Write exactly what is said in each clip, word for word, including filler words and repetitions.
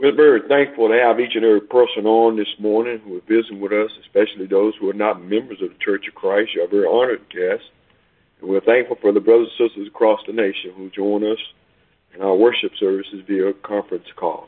We're very thankful to have each and every person on this morning who are visiting with us, especially those who are not members of the Church of Christ. You're a very honored guest. And we're thankful for the brothers and sisters across the nation who join us in our worship services via conference call.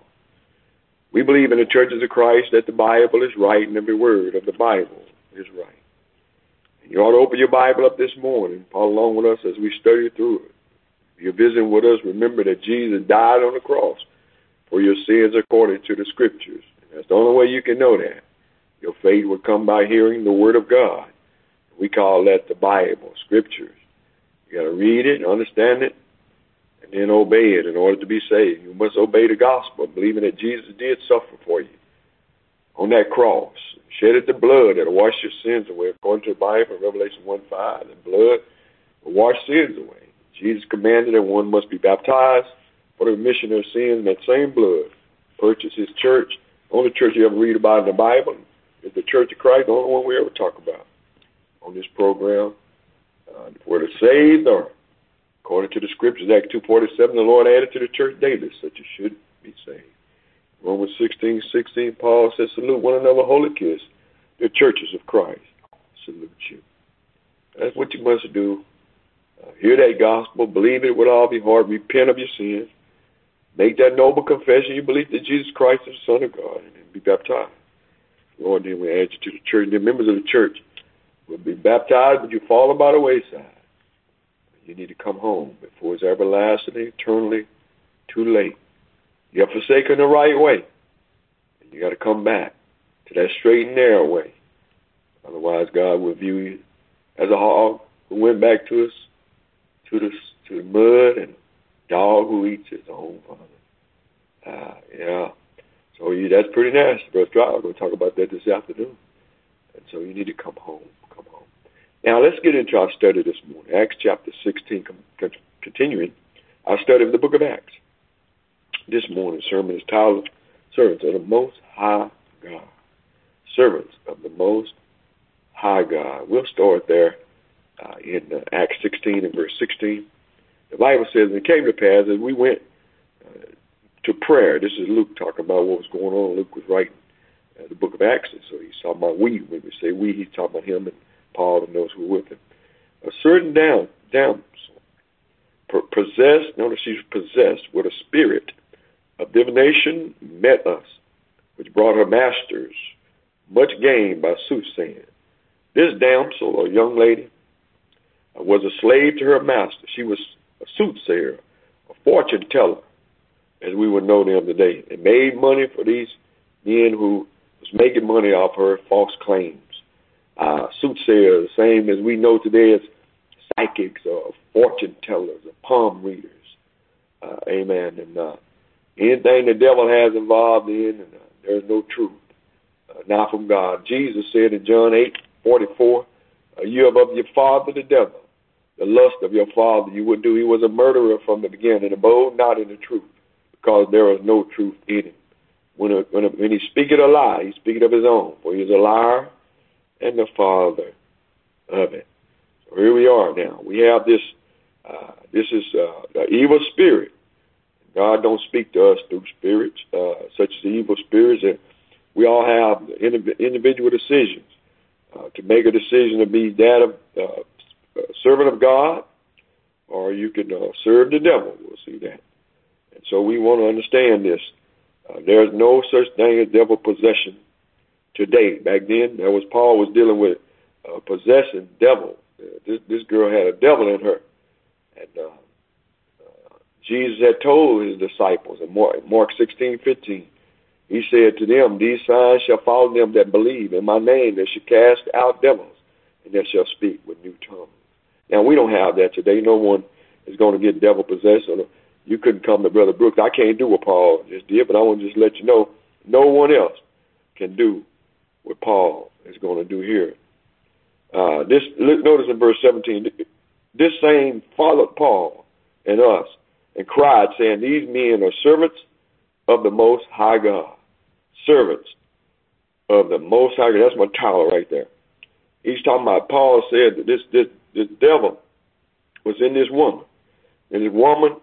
We believe in the churches of Christ that the Bible is right and every word of the Bible is right. And you ought to open your Bible up this morning, follow along with us as we study through it. If you're visiting with us, remember that Jesus died on the cross for your sins according to the Scriptures. And that's the only way you can know that. Your faith will come by hearing the Word of God. We call that the Bible, Scriptures. You got to read it, understand it, and then obey it in order to be saved. You must obey the gospel, believing that Jesus did suffer for you on that cross. Shedded the blood that'll wash your sins away. According to the Bible, Revelation one five, the blood will wash sins away. Jesus commanded that one must be baptized for the remission of sins, and that same blood purchased his church. The only church you ever read about in the Bible is the Church of Christ, the only one we ever talk about on this program. Uh, for the saved, or according to the Scriptures, Acts two forty-seven, the Lord added to the church daily such as should be saved. Romans sixteen sixteen, Paul says, salute one another, holy kiss, the churches of Christ. Salute you. That's what you must do. Uh, hear that gospel, believe it with all your heart, repent of your sins, make that noble confession. You believe that Jesus Christ is the Son of God, and then be baptized. Lord, then we add you to the church. The members of the church will be baptized, but you fall by the wayside. You need to come home before it's everlasting, eternally too late. You have forsaken the right way. And you got to come back to that straight and narrow way. Otherwise, God will view you as a hog who went back to us, to the, to the mud, and a dog who eats his own father. Uh, yeah. So you, that's pretty nasty, Brother Stroud. We're going to talk about that this afternoon. And so you need to come home. Come home. Now let's get into our study this morning. Acts chapter sixteen, continuing our study of the book of Acts. This morning's sermon is titled, Servants of the Most High God. Servants of the Most High God. We'll start there uh, in uh, Acts sixteen and verse sixteen. The Bible says, and it came to pass as we went uh, to prayer. This is Luke talking about what was going on. Luke was writing uh, the book of Acts, and so he's talking about we. When we say we, he's talking about him and Paul and those who were with him. A certain down, damsel, possessed, notice she's possessed with a spirit of divination, met us, which brought her masters much gain by soothsaying. This damsel, or young lady, uh, was a slave to her master. She was a soothsayer, a fortune teller, as we would know them today, and made money for these men who was making money off her false claims. Uh, soothsayers, the same as we know today as psychics or fortune tellers or palm readers. Uh, amen. And uh, anything the devil has involved in, and, uh, there's no truth, uh, not from God. Jesus said in John eight forty-four, uh, you have of your father the devil, the lust of your father you would do. He was a murderer from the beginning, and abode not in the truth, because there is no truth in him. When, a, when, a, when he speaketh a lie, he speaketh of his own, for he is a liar and the father of it. So here we are now. We have this, uh, this is uh, the evil spirit. God don't speak to us through spirits, uh, such as the evil spirits. And we all have individual decisions uh, to make a decision to be that of uh, a servant of God, or you can uh, serve the devil. We'll see that. And so we want to understand this. Uh, there's no such thing as devil possession today. Back then, that was Paul was dealing with uh, possessing devil. Uh, this this girl had a devil in her, and uh, uh, Jesus had told his disciples in Mark, Mark sixteen fifteen. He said to them, "These signs shall follow them that believe in my name. They shall cast out devils, and they shall speak with new tongues." Now we don't have that today. No one is going to get devil possessed. Or you couldn't come to Brother Brooks. I can't do what Paul just did, but I want to just let you know, no one else can do what Paul is going to do here. Uh, this notice in verse seventeen, this same followed Paul and us and cried, saying, these men are servants of the Most High God. Servants of the Most High God. That's my title right there. He's talking about, Paul said that this, this, this devil was in this woman. And this woman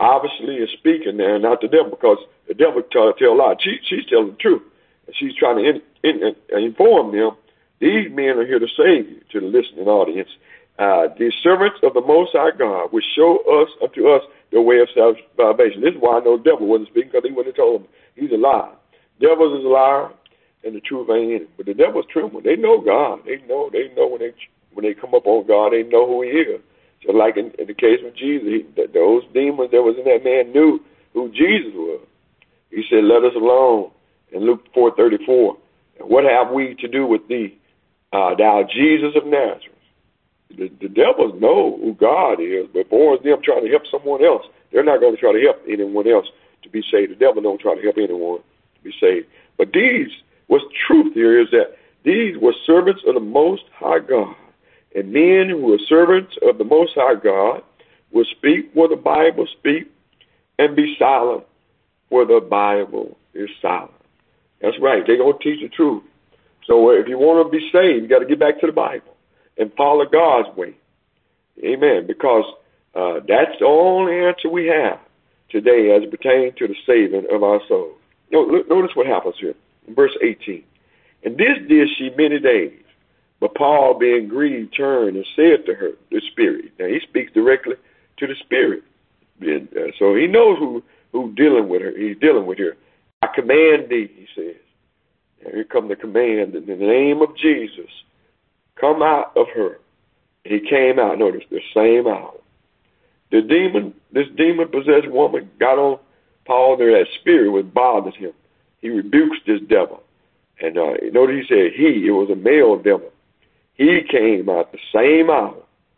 obviously is speaking there, not the devil, because the devil tell, tell a lie. She, she's telling the truth. And she's trying to in, in, in, inform them, these men are here to save you, to the listening audience. Uh, the servants of the Most High God will show us unto us the way of salvation. This is why I know the devil wasn't speaking, because he wouldn't have told him. He's a liar. Devil is a liar, and the truth ain't in it. But the devil's trembling. They know God. They know. They know when they when they come up on God, they know who He is. So, like in, in the case of Jesus, he, those demons that was in that man knew who Jesus was. He said, "Let us alone." In Luke four thirty four, and what have we to do with thee, uh, thou Jesus of Nazareth? The, the devils know who God is, but for them trying to help someone else, they're not going to try to help anyone else to be saved. The devil don't try to help anyone to be saved. But these, what's truth here is that these were servants of the Most High God. And men who are servants of the Most High God will speak where the Bible speaks and be silent where the Bible is silent. That's right. They're going to teach the truth. So if you want to be saved, you got to get back to the Bible and follow God's way. Amen. Because uh, that's the only answer we have today as it pertains to the saving of our souls. Notice what happens here in verse eighteen. And this did she many days. But Paul, being grieved, turned and said to her, the Spirit. Now, he speaks directly to the Spirit. And, uh, so he knows who who's dealing with her. He's dealing with her. I command thee, he says. And here comes the command in the name of Jesus. Come out of her. He came out. Notice the same hour. The demon, this demon-possessed woman got on Paul there. That spirit was bothering him. He rebukes this devil. And uh, notice he said he. It was a male devil. He came out the same hour.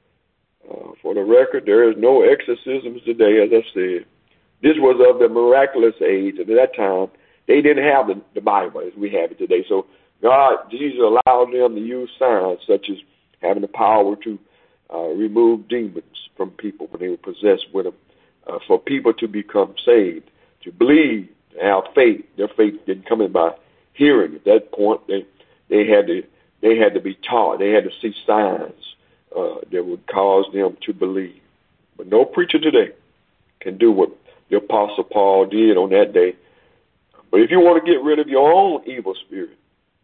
Uh, for the record, there is no exorcisms today, as I said. This was of the miraculous age. And at that time, they didn't have the, the Bible as we have it today. So God, Jesus allowed them to use signs such as having the power to uh, remove demons from people when they were possessed with them, uh, for people to become saved, to believe, to have faith. Their faith didn't come in by hearing. At that point, they they had to they had to be taught. They had to see signs uh, that would cause them to believe. But no preacher today can do what the Apostle Paul did on that day. But if you want to get rid of your own evil spirit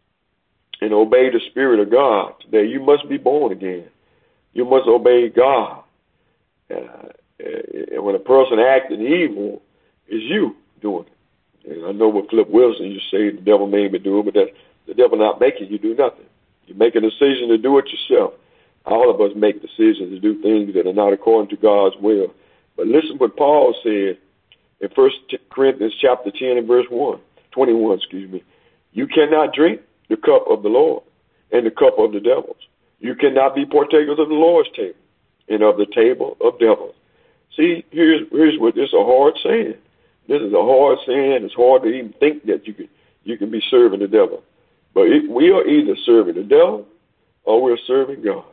and obey the Spirit of God today, you must be born again. You must obey God. Uh, and when a person acting evil, it's you doing it. And I know what Flip Wilson used to say, the devil made me do it, but that the devil not making you do nothing. You make a decision to do it yourself. All of us make decisions to do things that are not according to God's will. But listen what Paul said in First Corinthians chapter ten and verse one, twenty-one, excuse me. You cannot drink the cup of the Lord and the cup of the devils. You cannot be partakers of the Lord's table and of the table of devils. See, here's here's what this is a hard saying. This is a hard saying. It's hard to even think that you can you can be serving the devil. But it, we are either serving the devil or we're serving God.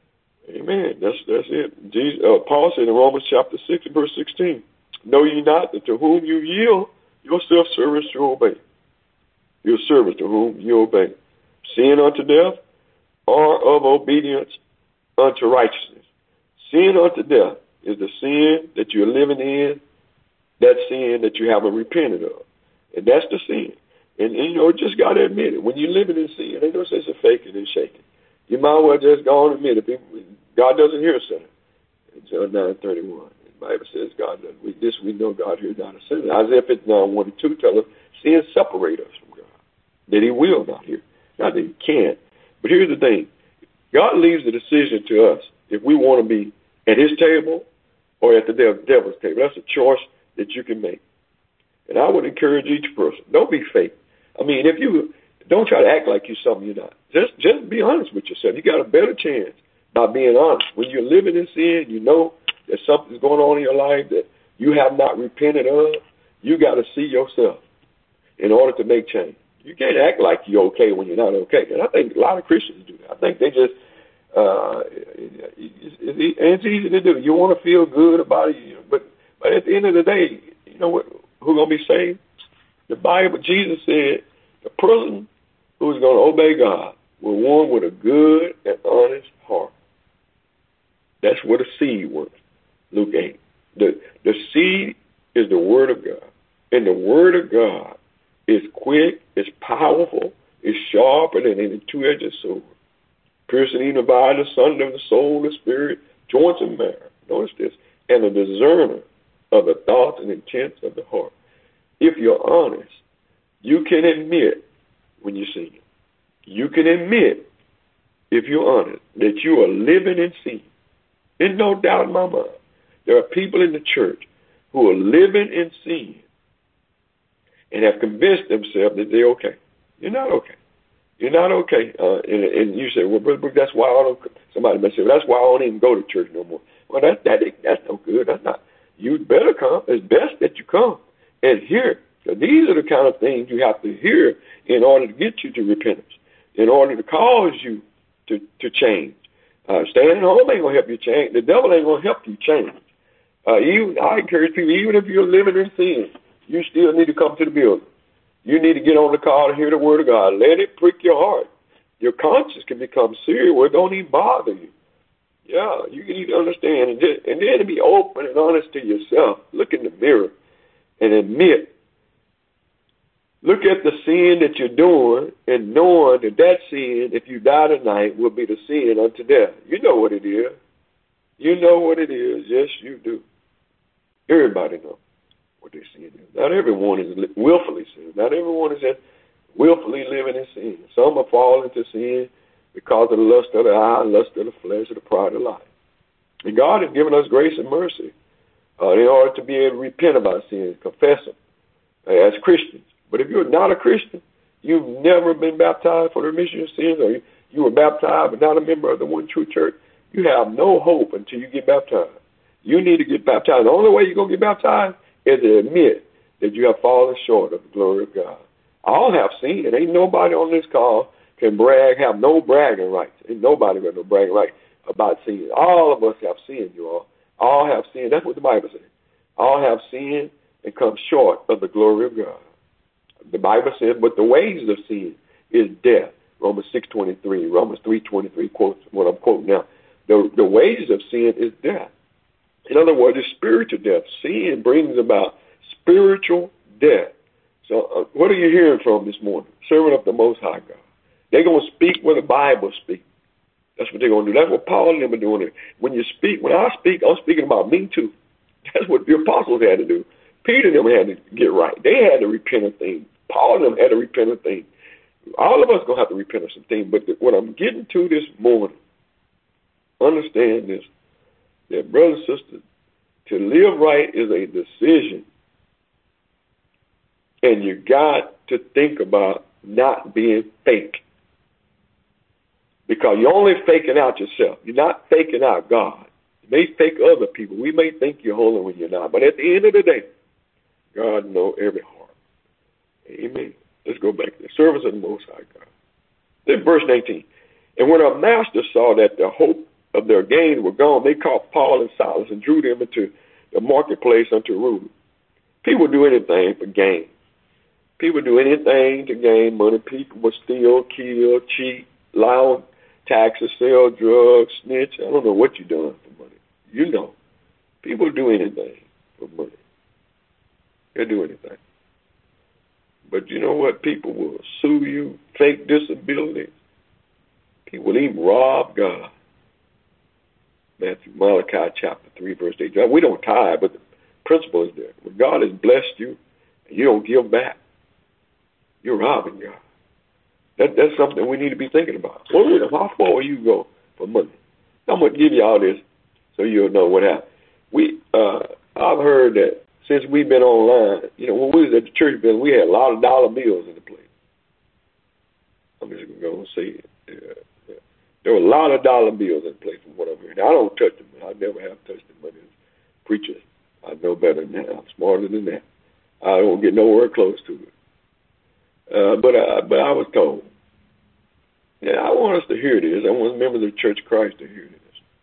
Amen. That's that's it. Jesus, uh, Paul said in Romans chapter six and verse sixteen, know ye not that to whom you yield your self-service to obey, your servants to whom you obey, sin unto death or of obedience unto righteousness. Sin unto death is the sin that you're living in, that sin that you haven't repented of. And that's the sin. And, and you know, just got to admit it. When you're living in sin, ain't no sense of faking and shaking. You might as well just go on and admit it. God doesn't hear a sinner. In John nine thirty-one, the Bible says God doesn't. We, this we know God hears not a sinner. Isaiah fifty-nine, one and two tell us sin separate us from God. That he will not hear. Not that he can't. But here's the thing. God leaves the decision to us if we want to be at his table or at the devil's table. That's a choice that you can make. And I would encourage each person, don't be fake. I mean, if you don't try to act like you're something you're not. Just just be honest with yourself. You got a better chance by being honest. When you're living in sin, you know that something's going on in your life that you have not repented of. You got to see yourself in order to make change. You can't act like you're okay when you're not okay. And I think a lot of Christians do that. I think they just, uh, it's, it's easy to do. You want to feel good about it, but, but at the end of the day, you know what? Who's going to be saved? The Bible, Jesus said, the person who's going to obey God will one with a good and honest heart. That's what a seed was, Luke eight. The, the seed is the Word of God. And the Word of God is quick, it's powerful, it's sharper than any two-edged sword, piercing even dividing asunder of the soul, the spirit, joints and marrow. Notice this. And a discerner of the thoughts and intents of the heart. If you're honest, you can admit when you sin. You can admit, if you're honest, that you are living in sin. There's no doubt in my mind. There are people in the church who are living in sin and have convinced themselves that they're okay. You're not okay. You're not okay. Uh, and, and you say, well, Brother Brooks, that's why I don't, somebody may say, well, that's why I don't even go to church no more. Well, that, that, that's no good. That's not. You better come. It's best that you come and hear. So these are the kind of things you have to hear in order to get you to repentance, in order to cause you to, to change. Uh, staying at home ain't going to help you change. The devil ain't going to help you change. Uh, even, I encourage people, even if you're living in sin, you still need to come to the building. You need to get on the call and hear the word of God. Let it prick your heart. Your conscience can become serious where it don't even bother you. Yeah, you need to understand. And, just, and then to be open and honest to yourself. Look in the mirror and admit. Look at the sin that you're doing and knowing that that sin, if you die tonight, will be the sin unto death. You know what it is. You know what it is. Yes, you do. Everybody knows what their sin is. Not everyone is willfully sin. Not everyone is willfully living in sin. Some are falling into sin because of the lust of the eye, lust of the flesh, or the pride of life. And God has given us grace and mercy uh, in order to be able to repent of our sins, confess them uh, as Christians. But if you're not a Christian, you've never been baptized for the remission of sins, or you, you were baptized but not a member of the one true church, you have no hope until you get baptized. You need to get baptized. The only way you're going to get baptized is to admit that you have fallen short of the glory of God. All have sinned. Ain't nobody on this call can brag, have no bragging rights. Ain't nobody got no bragging rights about sin. All of us have sinned, you all. All have sinned. That's what the Bible says. All have sinned and come short of the glory of God. The Bible says, but the wages of sin is death. Romans six twenty-three, Romans three twenty-three quotes what I'm quoting now. The, the wages of sin is death. In other words, it's spiritual death. Sin brings about spiritual death. So uh, what are you hearing from this morning? Servant of the Most High God. They're going to speak where the Bible speaks. That's what they're going to do. That's what Paul and them are doing. When you speak, when I speak, I'm speaking about me too. That's what the apostles had to do. Peter and them had to get right. They had to repent of things. Paul and them had to repent of things. All of us going to have to repent of some things. But the, what I'm getting to this morning, understand this, that brothers and sisters, to live right is a decision. And you got to think about not being fake. Because you're only faking out yourself. You're not faking out God. You may fake other people. We may think you're holy when you're not. But at the end of the day, God knows every heart. Amen. Let's go back to the service of the Most High God. Then verse nineteen. And when our master saw that the hope of their gains were gone, they caught Paul and Silas and drew them into the marketplace unto rule. People do anything for gain. People do anything to gain money. People will steal, kill, cheat, lie on taxes, sell drugs, snitch. I don't know what you're doing for money. You know. People do anything for money. They'll do anything. But you know what? People will sue you, fake disability. People will even rob God. Matthew, Malachi chapter three, verse eight. We don't tithe, but the principle is there. When God has blessed you and you don't give back, you're robbing God. That, that's something we need to be thinking about. Well, how far will you go for money? I'm going to give you all this so you'll know what happened. We, uh, I've heard that since we've been online, you know, when we was at the church building, we had a lot of dollar bills in the place. I'm just going to say it. Yeah, yeah. There were a lot of dollar bills in the place from what I'm hearing. Now, I don't touch them. I never have touched them money. Preachers, I know better than that. I'm smarter than that. I don't get nowhere close to it. Uh, but, I, but I was told. Yeah, I want us to hear this. I want members of the Church of Christ to hear this.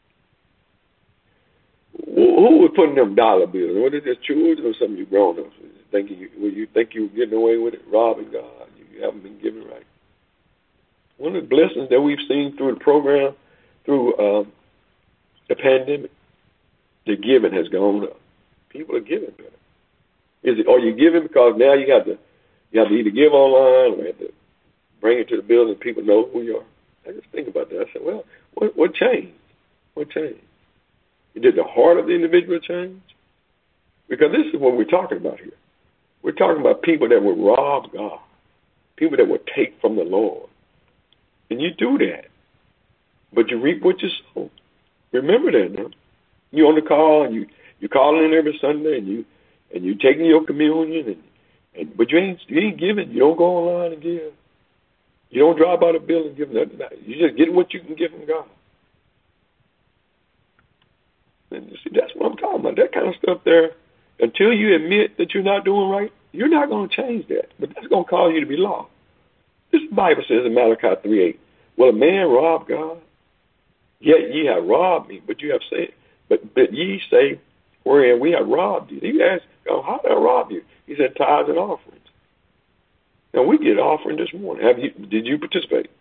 Who was putting them dollar bills? Was it just children or some of you grown-ups? Thinking you, well, you think you were getting away with it? Robbing God. You haven't been given right. One of the blessings that we've seen through the program, through um, the pandemic, the giving has gone up. People are giving better. Is it, are you giving because now you have to, you have to either give online or you have to bring it to the building and people know who you are? I just think about that. I said, well, what, what changed? What changed? Did the heart of the individual change? Because this is what we're talking about here. We're talking about people that would rob God, people that would take from the Lord. And you do that, but you reap what you sow. Remember that now. You're on the call, and you, you're calling in every Sunday, and you and you taking your communion, and, and but you ain't you ain't giving. You don't go online and give. You don't drive by the building and give nothing. You just get what you can get from God. And you see, that's what I'm talking about. That kind of stuff there. Until you admit that you're not doing right, you're not going to change that. But that's going to cause you to be lost. This Bible says in Malachi three eight, will a man rob God? Yet ye have robbed me, but you have said, but, but ye say, wherein we have robbed you. He asked, oh, how did I rob you? He said, tithes and offerings. Now, we get offering this morning. Have you? Did you participate?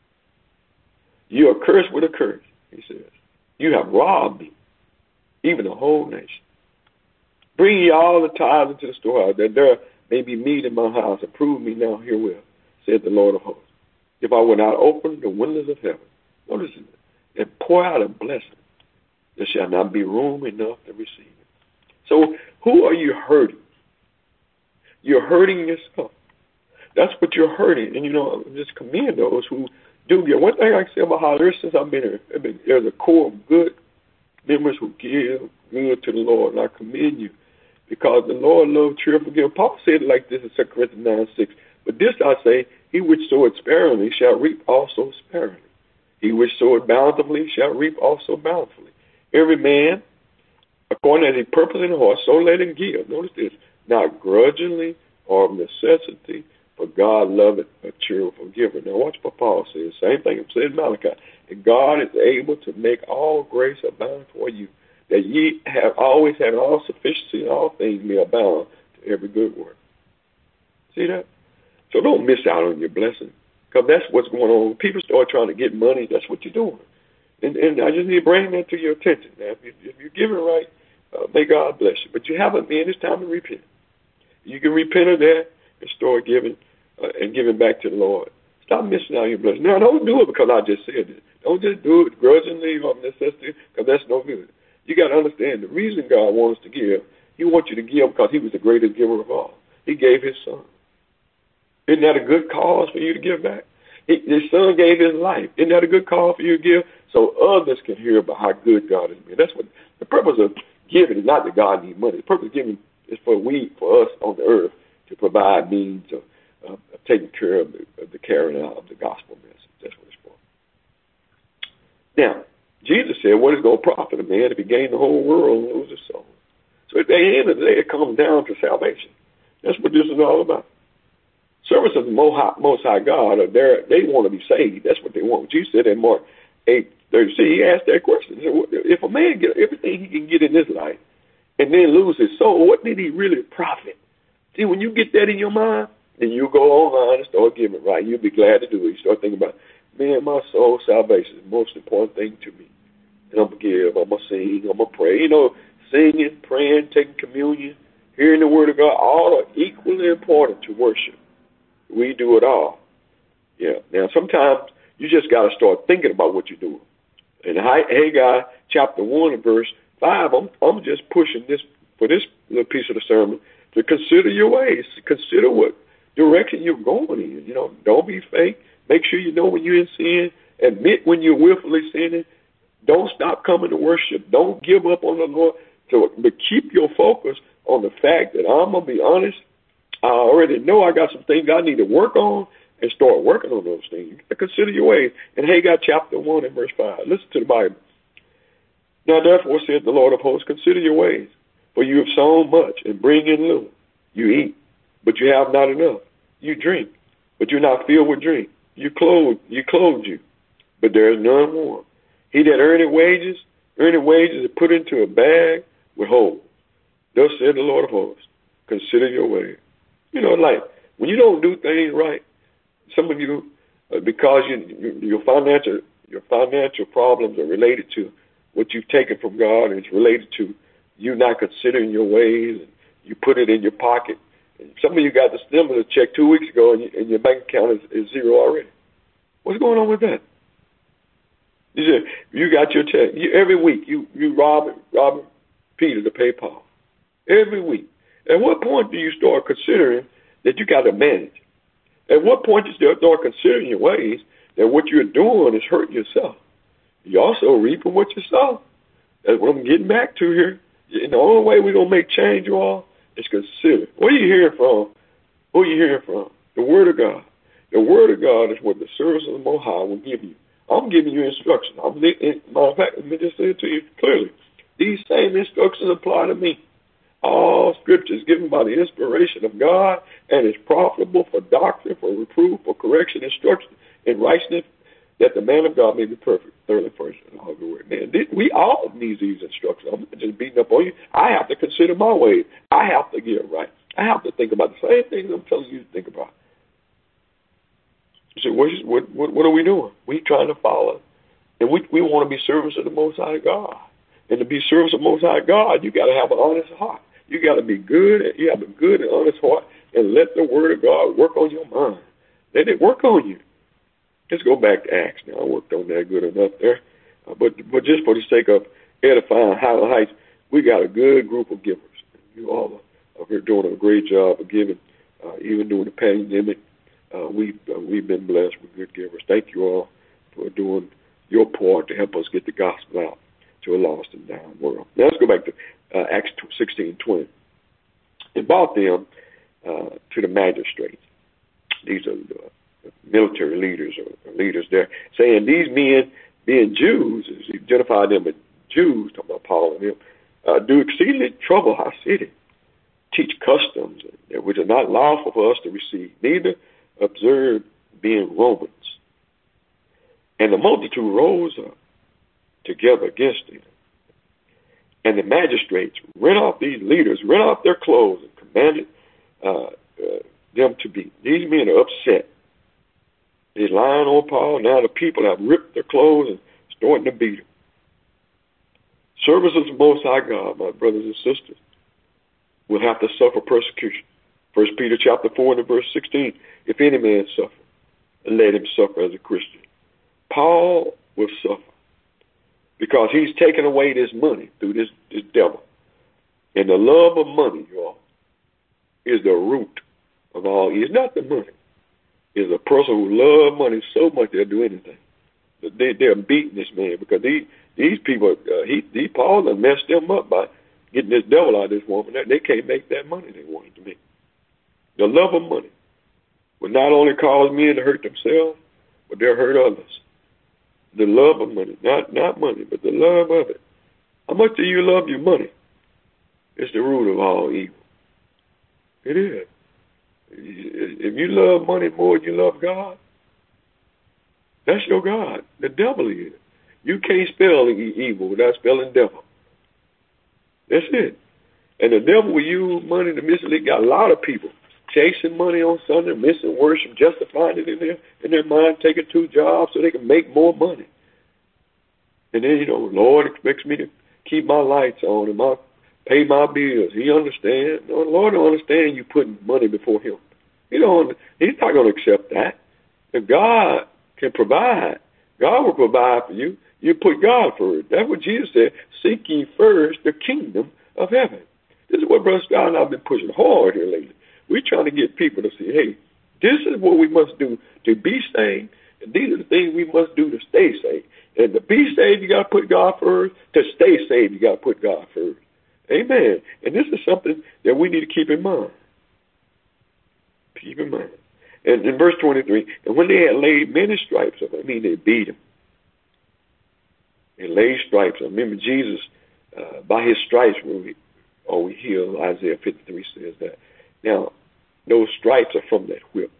You are cursed with a curse, he says. You have robbed me, even the whole nation. Bring ye all the tithes into the storehouse, that there may be meat in my house, and prove me now herewith, said the Lord of hosts. If I will not open the windows of heaven, notice it, and pour out a blessing, there shall not be room enough to receive it. So who are you hurting? You're hurting yourself. That's what you're hurting. And, you know, just commend those who do give. One thing I can say about Holler, since I've been here, there's a core of good members who give good to the Lord, and I commend you because the Lord loves cheerful giving. Paul said it like this in Second Corinthians nine six. But this I say, he which soweth sparingly shall reap also sparingly. He which soweth bountifully shall reap also bountifully. Every man, according to his purpose in the heart, so let him give. Notice this, not grudgingly or of necessity, for God loveth a cheerful giver. Now watch what Paul says. Same thing it said in Malachi. And God is able to make all grace abound for you, that ye have always had all sufficiency in all things may abound to every good work. See that? So don't miss out on your blessing, because that's what's going on. When people start trying to get money, that's what you're doing. And, and I just need to bring that to your attention. Now, if, you, if you're giving right, uh, may God bless you. But you haven't been. It's time to repent. You can repent of that and start giving uh, and giving back to the Lord. Stop missing out on your blessing. Now, don't do it because I just said it. Don't just do it grudgingly or necessity, because that's no good. You got to understand the reason God wants us to give. He wants you to give because he was the greatest giver of all. He gave his son. Isn't that a good cause for you to give back? He, his son gave his life. Isn't that a good cause for you to give? So others can hear about how good God has been. That's what the purpose of giving is, not that God needs money. The purpose of giving is for we, for us on the earth, to provide means of, of, of taking care of the, of the carrying out of the gospel message. That's what it's for. Now, Jesus said, what is going to profit a man if he gain the whole world and lose his soul? So at the end of the day, it comes down to salvation. That's what this is all about. Servants of the Most High God, are there, they want to be saved. That's what they want. Jesus said in Mark eight thirty, see, he asked that question. He said, if a man get everything he can get in this life and then lose his soul, what did he really profit? See, when you get that in your mind, then you go online and start giving, right? You'll be glad to do it. You start thinking about, man, my soul salvation is the most important thing to me. And I'm going to give, I'm going to sing, I'm going to pray. You know, singing, praying, taking communion, hearing the word of God, all are equally important to worship. We do it all. Yeah. Now, sometimes you just got to start thinking about what you're doing. In Haggai chapter one and verse five, I'm, I'm just pushing this for this little piece of the sermon to consider your ways. Consider what direction you're going in. You know, don't be fake. Make sure you know when you're in sin. Admit when you're willfully sinning. Don't stop coming to worship. Don't give up on the Lord. So, but keep your focus on the fact that I'm going to be honest. I already know I got some things I need to work on, and start working on those things. Consider your ways. In Haggai chapter one and verse five, listen to the Bible. Now therefore said the Lord of hosts, consider your ways, for you have sown much and bring in little. You eat, but you have not enough. You drink, but you're not filled with drink. You clothe, you clothe you, but there is none warm. He that earneth wages, earneth wages is put into a bag with holes. Thus said the Lord of hosts, consider your ways. You know, like when you don't do things right, some of you, uh, because you, you, your financial your financial problems are related to what you've taken from God, and it's related to you not considering your ways and you put it in your pocket. And some of you got the stimulus check two weeks ago, and, you, and your bank account is, is zero already. What's going on with that? You said you got your check you, every week. You you rob rob Peter to pay Paul every week. At what point do you start considering that you got to manage? At what point do you start considering your ways that what you're doing is hurting yourself? You also reaping what you sow. That's what I'm getting back to here. And the only way we're gonna make change, you all, is consider. What are you hearing from? Who are you hearing from? The Word of God. The Word of God is what the service of the Most High will give you. I'm giving you instructions. I'm, in, matter of fact, let me just say it to you clearly. These same instructions apply to me. All Scripture is given by the inspiration of God and is profitable for doctrine, for reproof, for correction, instruction, and righteousness, that the man of God may be perfect. Thirdly, first, and all the word. Man, we all need these instructions. I'm not just beating up on you. I have to consider my ways. I have to get it right. I have to think about the same things I'm telling you to think about. You say, what, is, what, what, what are we doing? We trying to follow. And we, we want to be servants of the Most High God. And to be servants of the Most High God, you got to have an honest heart. You got to be good. You have a good and honest heart. And let the Word of God work on your mind. Let it work on you. Let's go back to Acts now. I worked on that good enough there. Uh, but but just for the sake of edifying Highland Heights, we got a good group of givers. You all are, are doing a great job of giving, uh, even during the pandemic. Uh, we've, uh, we've been blessed with good givers. Thank you all for doing your part to help us get the gospel out to a lost and dying world. Now let's go back to uh, Acts sixteen twenty. It brought them uh, to the magistrates. These are the military leaders or leaders there, saying these men, being Jews, as he identified them as Jews, talking about Paul and them, uh, do exceedingly trouble our city, teach customs which are not lawful for us to receive, neither observe being Romans. And the multitude rose up together against them. And the magistrates rent off these leaders, rent off their clothes, and commanded uh, uh, them to be. These men are upset. They're lying on Paul. Now the people have ripped their clothes and starting to beat them. Service of the Most High God, my brothers and sisters, will have to suffer persecution. First Peter chapter four and verse sixteen. If any man suffer, let him suffer as a Christian. Paul will suffer because he's taken away this money through this, this devil. And the love of money, y'all, is the root of all. It's not the money. It's a person who loves money so much they'll do anything. They, they're beating this man because these, these people, uh, he, he, Paul done messed them up by getting this devil out of this woman. They can't make that money they wanted to make. The love of money will not only cause men to hurt themselves, but they'll hurt others. The love of money, not not money, but the love of it. How much do you love your money? It's the root of all evil. It is. If you love money more than you love God, that's your God. The devil is. You can't spell evil without spelling devil. That's it. And the devil will use money to mislead. Got a lot of people chasing money on Sunday, missing worship, justifying it in their in their mind, taking two jobs so they can make more money. And then, you know, Lord expects me to keep my lights on and my pay my bills. He understands. No, the Lord don't understand you putting money before him. He don't, he's not going to accept that. If God can provide, God will provide for you. You put God first. That's what Jesus said. Seek ye first the kingdom of heaven. This is what Brother Scott and I have been pushing hard here lately. We're trying to get people to see, hey, this is what we must do to be saved, and these are the things we must do to stay saved. And to be saved, you got to put God first. To stay saved, you got to put God first. Amen. And this is something that we need to keep in mind. Keep in mind. And in verse twenty-three, and when they had laid many stripes on him, I mean, they beat him. They laid stripes on him. Remember, Jesus, uh, by his stripes, we, are we healed. Isaiah fifty-three says that. Now, those stripes are from that whip.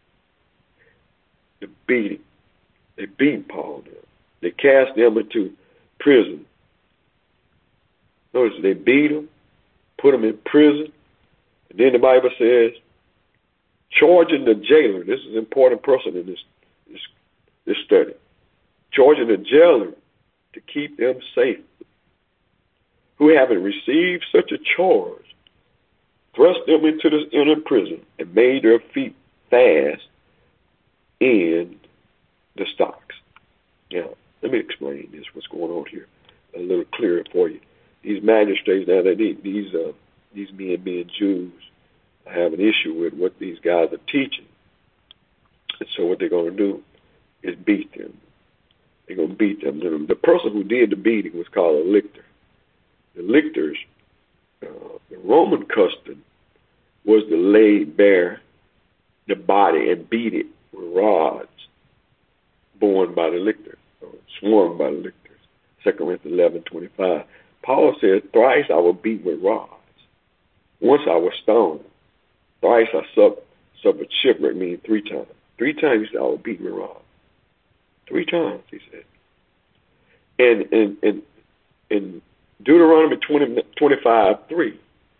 The beating. They beat Paul down. They cast them into prison. Notice they beat him, put him in prison. And then the Bible says, charging the jailer, this is an important person in this, this, this study, charging the jailer to keep them safe, who having received such a charge, thrust them into the inner prison, and made their feet fast in the stocks. Now, let me explain this, what's going on here, a little clearer for you. These magistrates, now, they, these uh, these men being Jews, have an issue with what these guys are teaching. And so what they're going to do is beat them. They're going to beat them. The, the person who did the beating was called a lictor. The lictors, uh, the Roman custom was to lay bare the body and beat it with rods borne by the lictors, or sworn by the lictors. Second Corinthians eleven twenty-five. Paul said, thrice I was beaten with rods. Once I was stoned. Thrice I suffered shipwreck, meaning three times. Three times I was beaten with rods. Three times, he said. And in in in Deuteronomy twenty, twenty-five, three,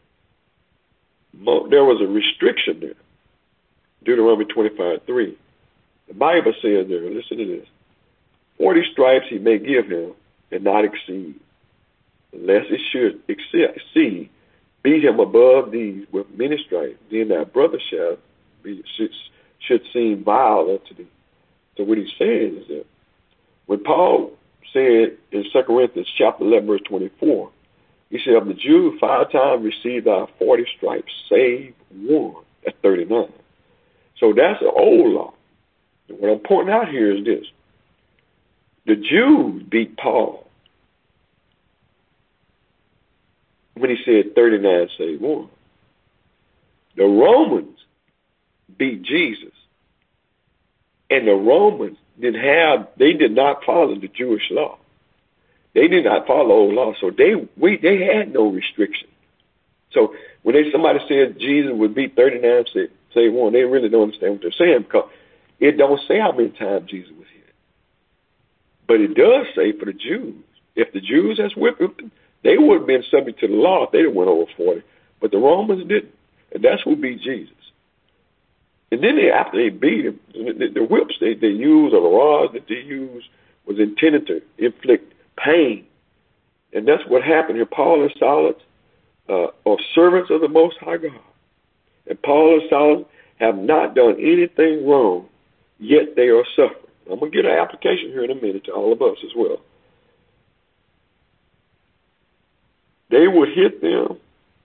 there was a restriction there. Deuteronomy twenty-five, three. The Bible says there, listen to this, forty stripes he may give him and not exceed, unless it should exceed, beat him above these with many stripes, then thy brother shall be, should, should seem vile unto thee. So what he's saying is that when Paul said in Second Corinthians chapter eleven, verse twenty-four, he said, of the Jews five times received thy forty stripes, save one. That's thirty-nine. So that's an old law. And what I'm pointing out here is this. The Jews beat Paul when he said thirty-nine, save one. The Romans beat Jesus. And the Romans didn't have, they did not follow the Jewish law. They did not follow the old law. So they we they had no restriction. So when they somebody said Jesus would beat thirty-nine, say, say one, they really don't understand what they're saying, because it don't say how many times Jesus was hit. But it does say for the Jews, if the Jews has whipped them, they would have been subject to the law if they went over forty. But the Romans didn't. And that's who beat Jesus. And then they, after they beat him, the, the whips they, they used, or the rods that they used, was intended to inflict pain. And that's what happened here. Paul and Silas uh, are servants of the Most High God. And Paul and Silas have not done anything wrong, yet they are suffering. I'm going to get an application here in a minute to all of us as well. They would hit them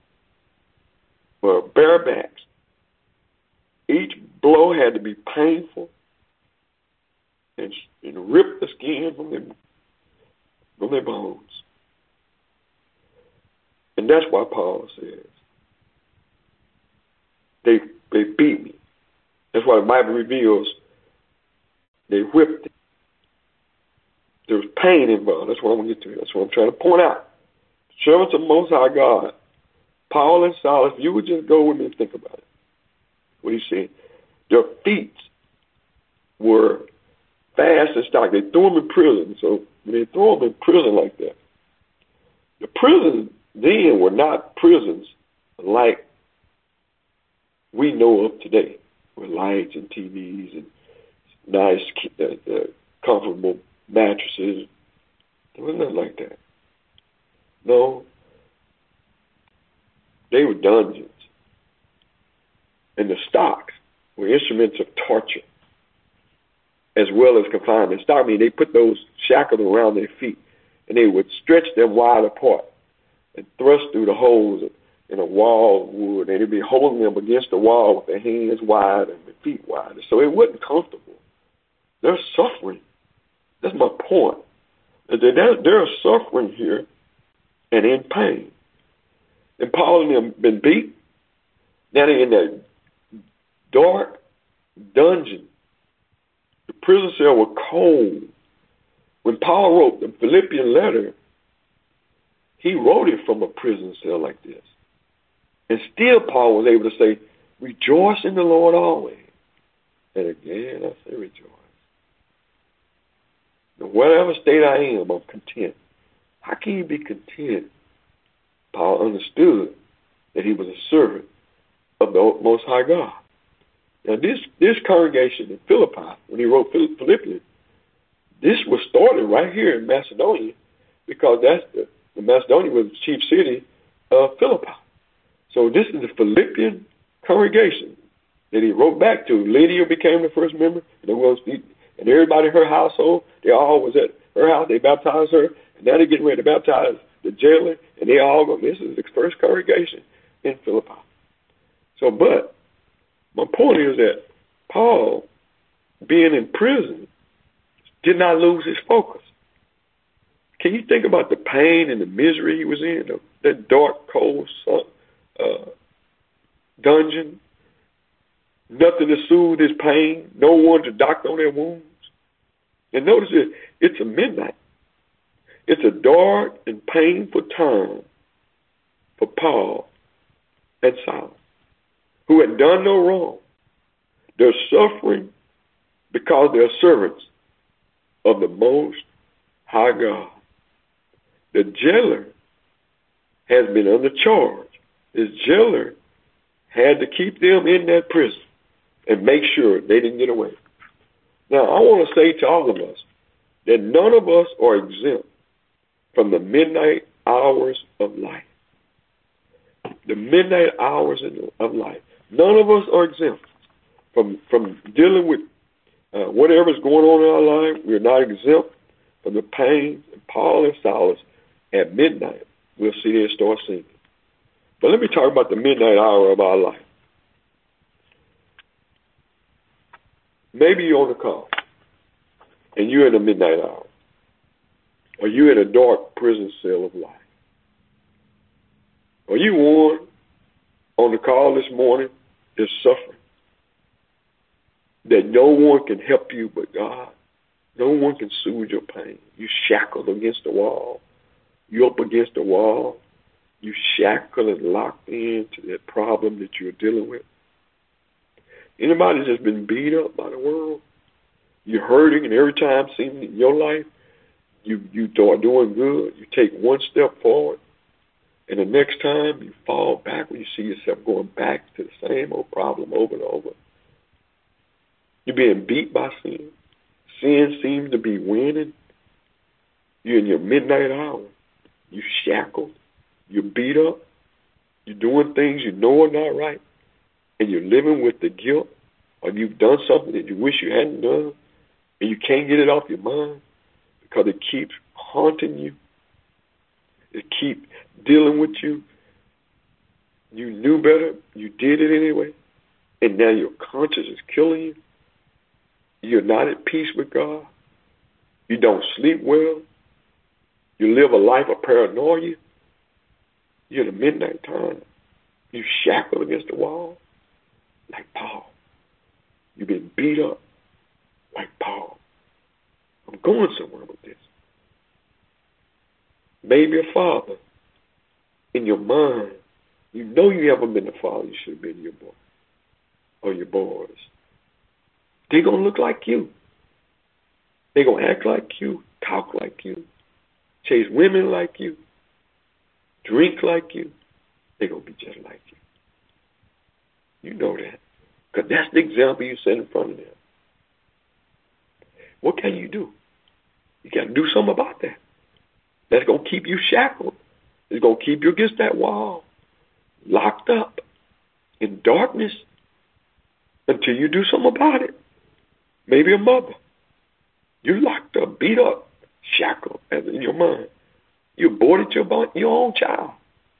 for bare backs. Each blow had to be painful and, and rip the skin from their, from their bones. And that's why Paul says, they, they beat me. That's why the Bible reveals they whipped it. There was pain involved. That's what I'm going to get to. That's what I'm trying to point out. Servants of Most High God, Paul and Silas, if you would just go with me and think about it. What he said, their feet were fast and stock. They threw them in prison. So when they throw them in prison like that, the prisons then were not prisons like we know of today, with lights and T Vs and nice, uh, uh, comfortable mattresses. It was nothing like that. No, they were dungeons. And the stocks were instruments of torture, as well as confinement. Stock means they put those shackles around their feet, and they would stretch them wide apart and thrust through the holes in a wall of wood, and they'd be holding them against the wall with their hands wide and their feet wide. So it wasn't comfortable. They're suffering. That's my point. They're, they're suffering here and in pain. And Paul and them been beat. Now they're in that dark dungeon. The prison cell was cold. When Paul wrote the Philippian letter, he wrote it from a prison cell like this. And still Paul was able to say, rejoice in the Lord always. And again, I say rejoice. In whatever state I am, I'm content. How can you be content? Paul understood that he was a servant of the Most High God. Now, this, this congregation in Philippi, when he wrote Philippians, this was started right here in Macedonia, because that's the, the Macedonia was the chief city of Philippi. So this is the Philippian congregation that he wrote back to. Lydia became the first member, and, was, and everybody in her household, they all was at her house. They baptized her, and now they're getting ready to baptize the jailer, and they all go. This is the first congregation in Philippi. So, but my point is that Paul, being in prison, did not lose his focus. Can you think about the pain and the misery he was in, the, that dark, cold sun, uh, dungeon? Nothing to soothe his pain, no one to doctor on their wounds. And notice it, it's a midnight. It's a dark and painful time for Paul and Silas, who had done no wrong. They're suffering because they're servants of the Most High God. The jailer has been under charge. This jailer had to keep them in that prison and make sure they didn't get away. Now, I want to say to all of us that none of us are exempt from the midnight hours of life. The midnight hours of life. None of us are exempt from, from dealing with uh, whatever's going on in our life. We're not exempt from the pain. And Paul and Silas at midnight, we'll see they start singing. But let me talk about the midnight hour of our life. Maybe you're on the call, and you're in the midnight hour, or you're in a dark prison cell of life. Or you one on the call this morning is suffering, that no one can help you but God. No one can soothe your pain. You shackled against the wall. You're up against the wall. You shackled and locked into that problem that you're dealing with. Anybody that's been beat up by the world, you're hurting, and every time it seems in your life, you, you are doing good. You take one step forward, and the next time you fall back when you see yourself going back to the same old problem over and over. You're being beat by sin. Sin seems to be winning. You're in your midnight hour. You shackled. You're beat up. You're doing things you know are not right. And you're living with the guilt, or you've done something that you wish you hadn't done, and you can't get it off your mind because it keeps haunting you. It keeps dealing with you. You knew better. You did it anyway. And now your conscience is killing you. You're not at peace with God. You don't sleep well. You live a life of paranoia. You're in the midnight time. You shackled against the wall like Paul. You've been beat up like Paul. I'm going somewhere with this. Maybe a father in your mind, you know you haven't been the father you should have been to your boy or your boys. They're going to look like you. They're going to act like you, talk like you, chase women like you, drink like you. They're going to be just like you. You know that. Because that's the example you set in front of them. What can you do? You got to do something about that. That's going to keep you shackled. It's going to keep you against that wall, locked up in darkness until you do something about it. Maybe a mother. You're locked up, beat up, shackled in your mind. You aborted your, your own child.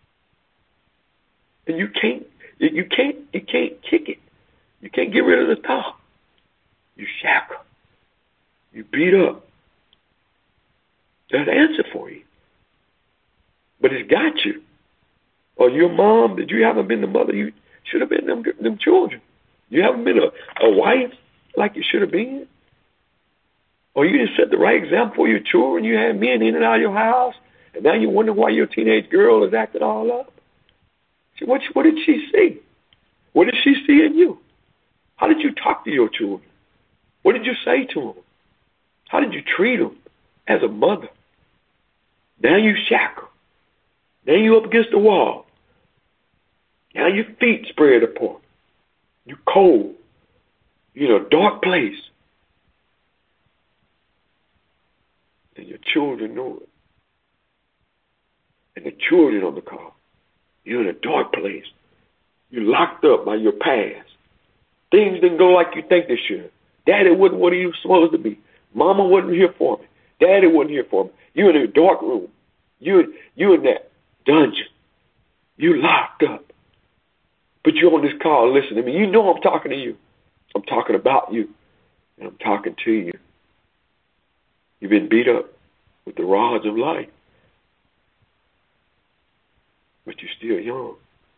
And you can't, you can't, you can't kick it. You can't get rid of the thought. You shackle. You beat up. There's an answer for you. But it's got you. Or your mom, that you haven't been the mother you should have been them, them children. You haven't been a, a wife like you should have been. Or you didn't set the right example for your children. You had men in and out of your house. And now you wonder why your teenage girl is acting all up. What, what did she see? What did she see in you? How did you talk to your children? What did you say to them? How did you treat them as a mother? Now you shackle. Now you up against the wall. Now your feet spread apart. You cold. You're in a dark place. And your children know it. And the children on the car. You're in a dark place You're locked up by your past. Things didn't go like you think they should. Daddy wasn't what he was supposed to be. Mama wasn't here for me. Daddy wasn't here for me. You in a dark room. You, you in that dungeon. You locked up. But you're on this call listening to me. You know I'm talking to you. I'm talking about you. And I'm talking to you. You've been beat up with the rods of life. But you're still young.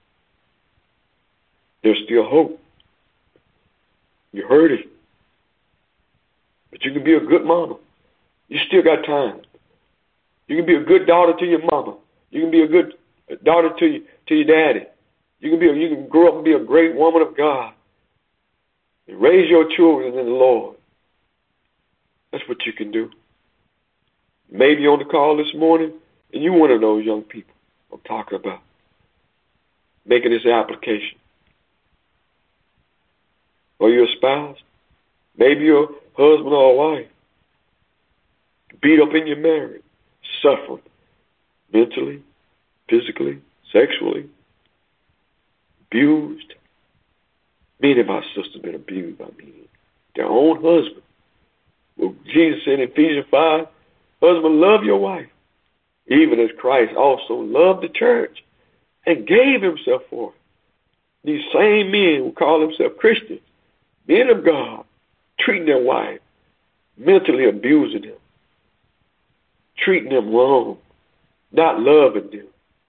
There's still hope. You're hurting. But you can be a good mama. You still got time. You can be a good daughter to your mama. You can be a good daughter to your, to your daddy. You can be a, you can grow up and be a great woman of God. And raise your children in the Lord. That's what you can do. Maybe on the call this morning, and you're one of those young people I'm talking about. Making this application. Or you're a spouse. Maybe you're a husband or a wife. Beat up in your marriage. Suffering. Mentally, physically, sexually. Abused. Many of our sisters have been abused by men. Their own husband. Well, Jesus said in Ephesians five, husband, love your wife, even as Christ also loved the church and gave himself for it. These same men who call themselves Christians, men of God, treating their wife, mentally abusing them, treating them wrong, not loving them,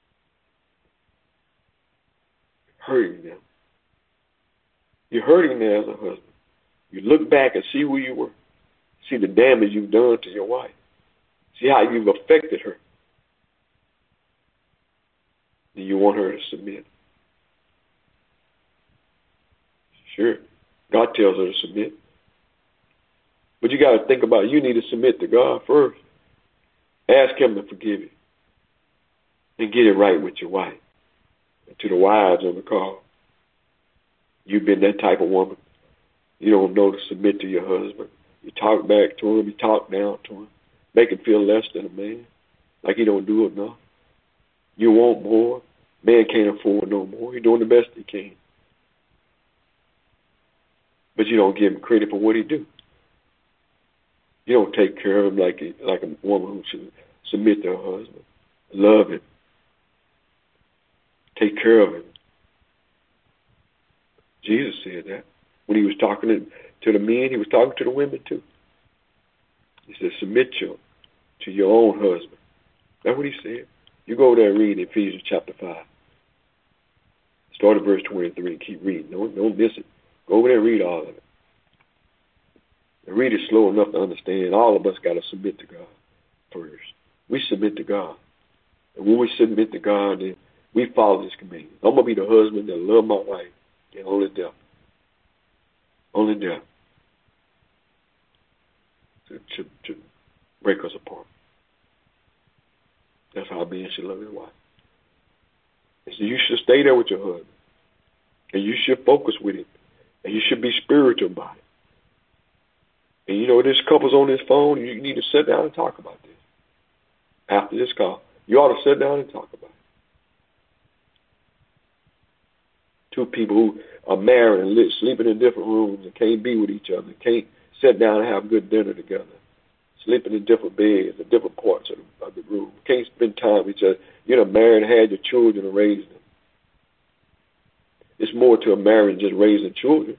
hurting them. You're hurting them as a husband. You look back and see who you were. See the damage you've done to your wife. See how you've affected her. Do you want her to submit? Sure. God tells her to submit. But you got to think about it. You need to submit to God first. Ask him to forgive you. And get it right with your wife. And to the wives on the call. You've been that type of woman. You don't know to submit to your husband. You talk back to him. You talk down to him. Make him feel less than a man. Like he don't do enough. You want more. Man can't afford no more. He's doing the best he can. But you don't give him credit for what he do. You don't take care of him like a, like a woman who should submit to her husband. Love him. Take care of him. Jesus said that. When he was talking to, to the men, he was talking to the women too. He said, submit you to your own husband. That's what he said. You go there and read Ephesians chapter five. Start at verse twenty-three and keep reading. Don't, don't miss it. Go over there and read all of it. And read it slow enough to understand. All of us got to submit to God first. We submit to God. And when we submit to God, then we follow his commandments. I'm going to be the husband that love my wife and only death. Only death. To, to, to break us apart. That's how a man should love his wife. And so you should stay there with your husband. And you should focus with him. And you should be spiritual about it. And you know, this couple's on this phone, you need to sit down and talk about this. After this call, you ought to sit down and talk about it. Two people who are married and live, sleeping in different rooms and can't be with each other, can't sit down and have good dinner together, sleeping in different beds in different parts of the, of the room, can't spend time with each other. You're married and had your children and raised them. It's more to a marriage than just raising children.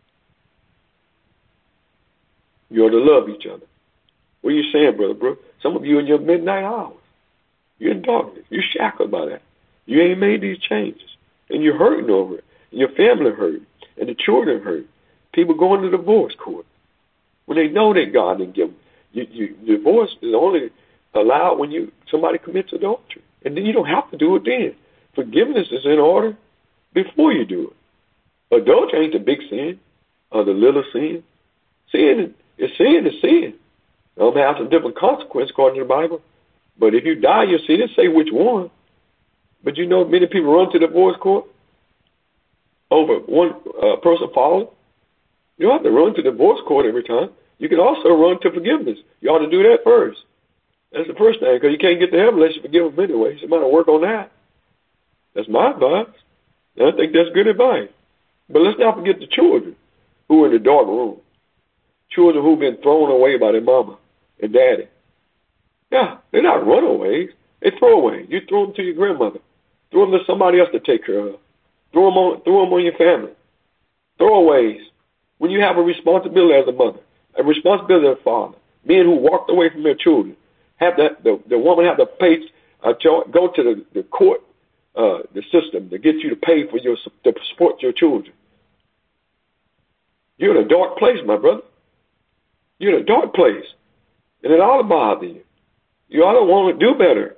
You ought to love each other. What are you saying, Brother Brooke? Some of you in your midnight hours. You're in darkness. You're shackled by that. You ain't made these changes. And you're hurting over it. And your family hurt. And the children hurt. People going to divorce court. When they know that God didn't give them. You, you, divorce is only allowed when you somebody commits adultery. And then you don't have to do it then. Forgiveness is in order before you do it. Adultery ain't the big sin or the little sin. Sin is sin is sin. It'll have some different consequences according to the Bible. But if you die, you see, it say which one. But you know, many people run to the divorce court over one uh, person falling. You don't have to run to the divorce court every time. You can also run to forgiveness. You ought to do that first. That's the first thing, because you can't get to heaven unless you forgive them anyway. So you might work on that. That's my advice. And I think that's good advice. But let's not forget the children who are in the dark room. Children who've been thrown away by their mama and daddy. Yeah, they're not runaways. They throwaways. You throw them to your grandmother. Throw them to somebody else to take care of. Throw them on, throw them on your family. Throwaways. When you have a responsibility as a mother, a responsibility as a father, men who walked away from their children, have that the, the woman have to pay, uh, go to the, the court, uh, the system to get you to pay for your to support your children. You're in a dark place, my brother. You're in a dark place, and it ought to bother you. You ought to want to do better.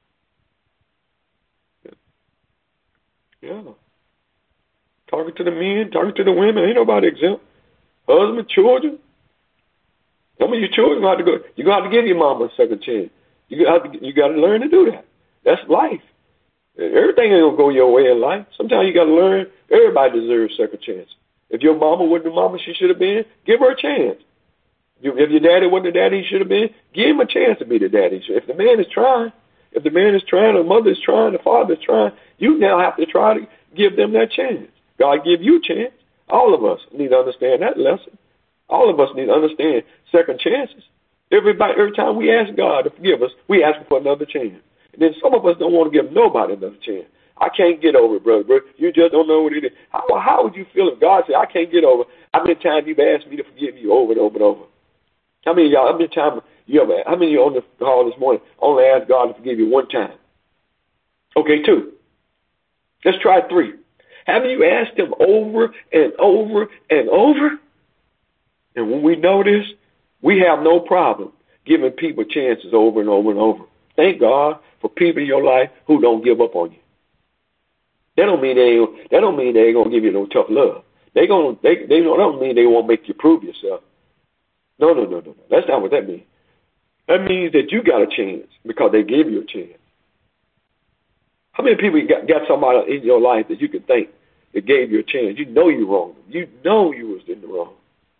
Yeah. Talking to the men, talking to the women, ain't nobody exempt. Husband, children. Some of your children have to go. You're gonna have to give your mama a second chance. You got to, you got to learn to do that. That's life. Everything ain't gonna go your way in life. Sometimes you got to learn. Everybody deserves a second chance. If your mama wasn't the mama she should have been, give her a chance. If your daddy wasn't the daddy he should have been, give him a chance to be the daddy. If the man is trying, if the man is trying, the mother is trying, the father is trying, you now have to try to give them that chance. God give you a chance. All of us need to understand that lesson. All of us need to understand second chances. Everybody, every time we ask God to forgive us, we ask him for another chance. And then some of us don't want to give nobody another chance. I can't get over it, brother, brother. You just don't know what it is. How, how would you feel if God said, I can't get over it? How many times you've asked me to forgive you over and over and over? How many of y'all, how many times you ever, how many of you on the call this morning only asked God to forgive you one time? Okay, two. Let's try three. Haven't you asked him over and over and over? And when we know this, we have no problem giving people chances over and over and over. Thank God for people in your life who don't give up on you. That don't mean they ain't, that don't mean they ain't gonna give you no tough love. They gonna they they don't mean they won't make you prove yourself. No, no, no, no, no. That's not what that means. That means that you got a chance because they gave you a chance. How many people got, got somebody in your life that you can thank that gave you a chance? You know you wronged them. You know you was in the wrong.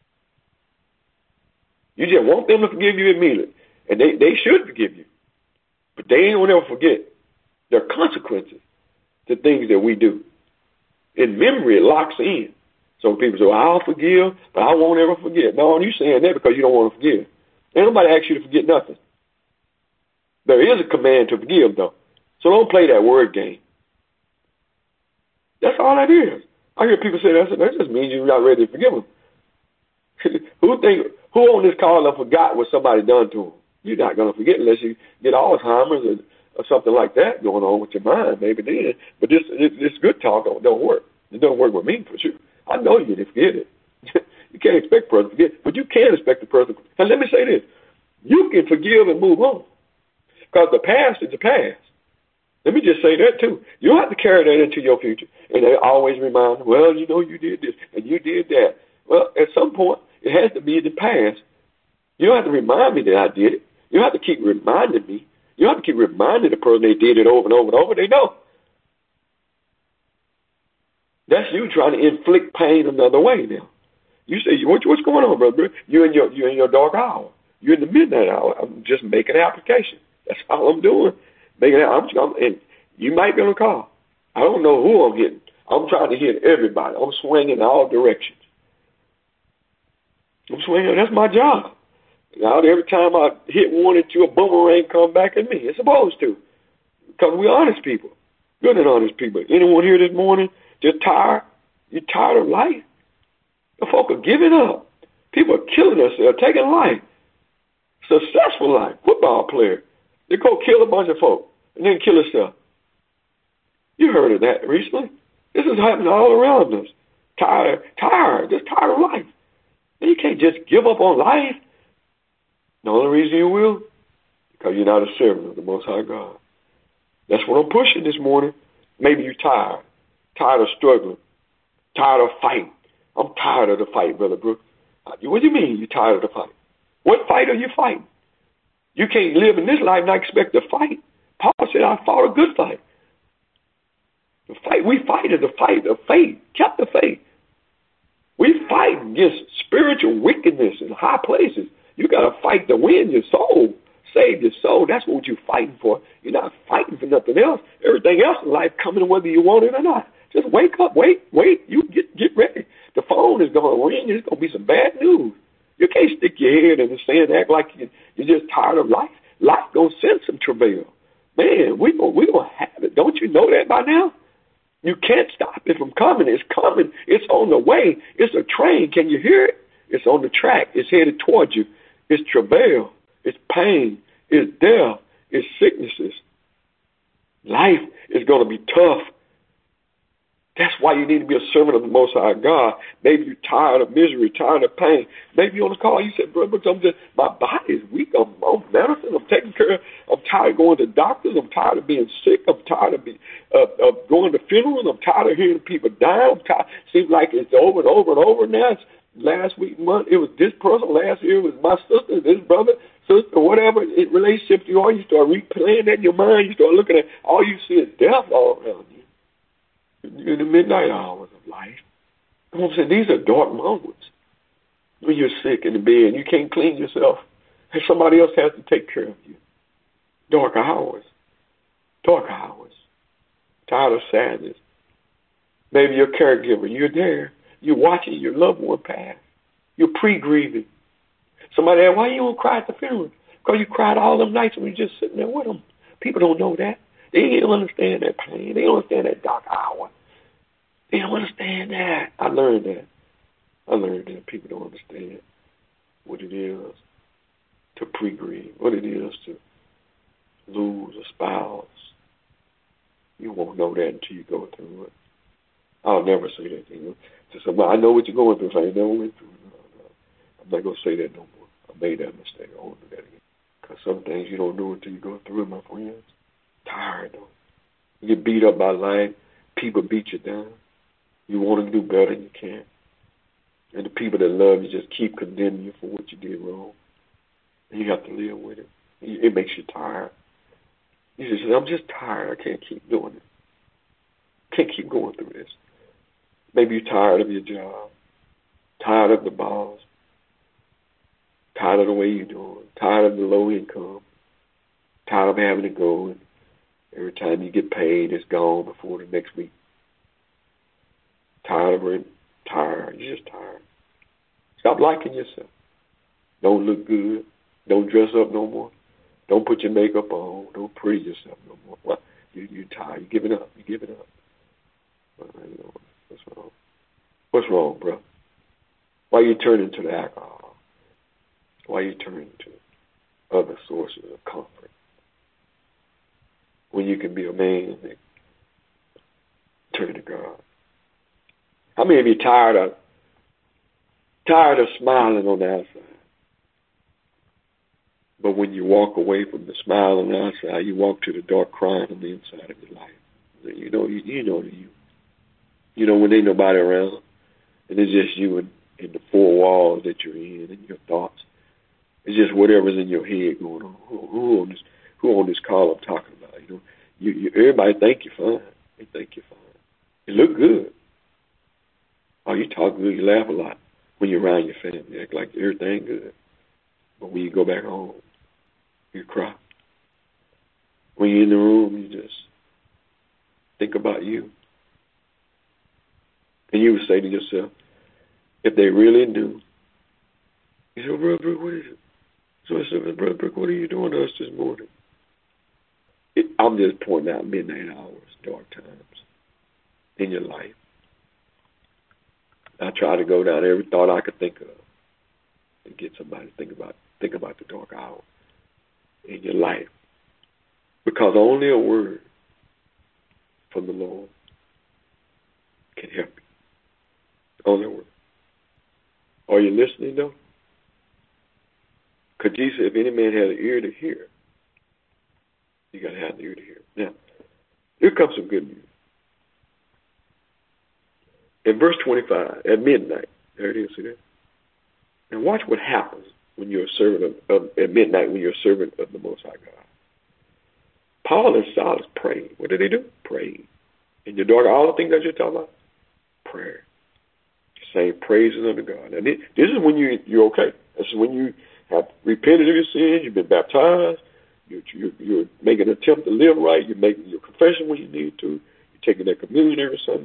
You just want them to forgive you immediately. And they, they should forgive you. But they ain't gonna never forget. There are consequences to things that we do. In memory, it locks in. Some people say, well, I'll forgive, but I won't ever forget. No, you're saying that because you don't want to forgive. Ain't nobody ask you to forget nothing. There is a command to forgive, though. So don't play that word game. That's all that is. I hear people say that. That just means you're not ready to forgive them. who think? Who on this call have forgot what somebody done to them? You're not going to forget unless you get Alzheimer's or, or something like that going on with your mind, maybe then. But this this, this good talk don't, don't work. It don't work with me for sure. I know you didn't forget it. You can't expect a person to forget, but you can expect a person. And let me say this. You can forgive and move on because the past is the past. Let me just say that, too. You don't have to carry that into your future. And they always remind, well, you know, you did this and you did that. Well, at some point, it has to be in the past. You don't have to remind me that I did it. You don't have to keep reminding me. You don't have to keep reminding the person they did it over and over and over. They know. That's you trying to inflict pain another way now. You say, what, what's going on, brother? You're in your, you're in your dark hour. You're in the midnight hour. I'm just making an application. That's all I'm doing. Making I'm, I'm, and you might be on a call. I don't know who I'm hitting. I'm trying to hit everybody. I'm swinging in all directions. I'm swinging. That's my job. Now, every time I hit one or two, a boomerang come back at me. It's supposed to. Because we're honest people. Good and honest people. Anyone here this morning just tired? You tired of life? The folk are giving up. People are killing themselves, taking life. Successful life. Football player. They go kill a bunch of folk and then kill themselves. You heard of that recently. This is happening all around us. Tired, tired, just tired of life. And you can't just give up on life. The only reason you will, because you're not a servant of the Most High God. That's what I'm pushing this morning. Maybe you're tired. Tired of struggling. Tired of fighting. I'm tired of the fight, Brother Brooks. What do you mean you're tired of the fight? What fight are you fighting? You can't live in this life and not expect to fight. Paul said, I fought a good fight. The fight we fight is the fight of faith. Kept the faith. We fight against spiritual wickedness in high places. You got to fight to win your soul. Save your soul. That's what you're fighting for. You're not fighting for nothing else. Everything else in life coming whether you want it or not. Just wake up, wait, wait. You get get ready. The phone is going to ring. There's going to be some bad news. You can't stick your head in the sand and act like you, you're just tired of life. Life going to send some travail. Man, we going we gonna have it. Don't you know that by now? You can't stop it from coming. It's coming. It's on the way. It's a train. Can you hear it? It's on the track. It's headed towards you. It's travail. It's pain. It's death. It's sicknesses. Life is going to be tough. That's why you need to be a servant of the Most High God. Maybe you're tired of misery, tired of pain. Maybe you're on the call. You said, brother, I'm just, my body is weak. I'm on medicine. I'm taking care of, I'm tired of going to doctors. I'm tired of being sick. I'm tired of, be, uh, of going to funerals. I'm tired of hearing people die. I'm tired. Seems like it's over and over and over now. It's last week, month, it was this person. Last year, it was my sister, this brother, sister, whatever it relationship you are. You start replaying that in your mind. You start looking at, all you see is death all around you. In the midnight hours of life. I'm saying these are dark moments when you're sick in the bed and you can't clean yourself and somebody else has to take care of you. Dark hours. Dark hours. Tired of sadness. Maybe you're a caregiver. You're there. You're watching your loved one pass. You're pre-grieving. Somebody asked, why you don't cry at the funeral? Because you cried all them nights when you're just sitting there with them. People don't know that. They don't understand that pain. They don't understand that dark hour. They don't understand that. I learned that. I learned that people don't understand what it is to pre-grieve, what it is to lose a spouse. You won't know that until you go through it. I'll never say that to you. To somebody, I know what you're going through. If I ain't never went through it, no, no. I'm not going to say that no more. I made that mistake. I won't do that again. Because some things you don't know until you go through it, my friends. Tired, though. You get beat up by life. People beat you down. You want to do better, and you can't. And the people that love you just keep condemning you for what you did wrong. And you have to live with it. It makes you tired. You just say, I'm just tired. I can't keep doing it. Can't keep going through this. Maybe you're tired of your job. Tired of the boss. Tired of the way you're doing. Tired of the low income. Tired of having to go and every time you get paid, it's gone before the next week. Tired of it. Tired. You're just tired. Stop liking yourself. Don't look good. Don't dress up no more. Don't put your makeup on. Don't pretty yourself no more. Well, you, you're tired. You're giving up. You're giving up. Well, you know, what's wrong? What's wrong, bro? Why you turning to the alcohol? Why you turning to other sources of comfort? When you can be a man and turn to God. How many of you tired of tired of smiling on the outside? But when you walk away from the smile on the outside, you walk to the dark crying on the inside of your life. You know, you, you know you. You know when ain't nobody around, and it's just you and, and the four walls that you're in and your thoughts. It's just whatever's in your head going on. Who, who on this? Who on this call I'm talking about? You know, you, you everybody think you're fine. They think you're fine. You look good. Oh, you talk good. You laugh a lot when you're around your family. You act like everything good. But when you go back home, you cry. When you're in the room, you just think about you. And you would say to yourself, if they really knew, you say, Brother Brooke, what is it? So I said, Brother Brooke, what are you doing to us this morning? It, I'm just pointing out midnight hours, dark times in your life. I try to go down every thought I could think of to get somebody to think about think about the dark hour in your life. Because only a word from the Lord can help you. Only a word. Are you listening though? Because Jesus said, if any man had an ear to hear, you got to have an ear to hear. Now, here comes some good news. In verse twenty-five, at midnight, there it is, see that? Now watch what happens when you're a servant of, of, at midnight when you're a servant of the Most High God. Paul and Silas prayed. What did they do? Prayed. And your daughter, all the things that you're talking about? Prayer. Saying praises unto God. Now this, this is when you, you're okay. This is when you have repented of your sins, you've been baptized, you're, you're, you're making an attempt to live right, you're making your confession when you need to, you're taking that communion every Sunday.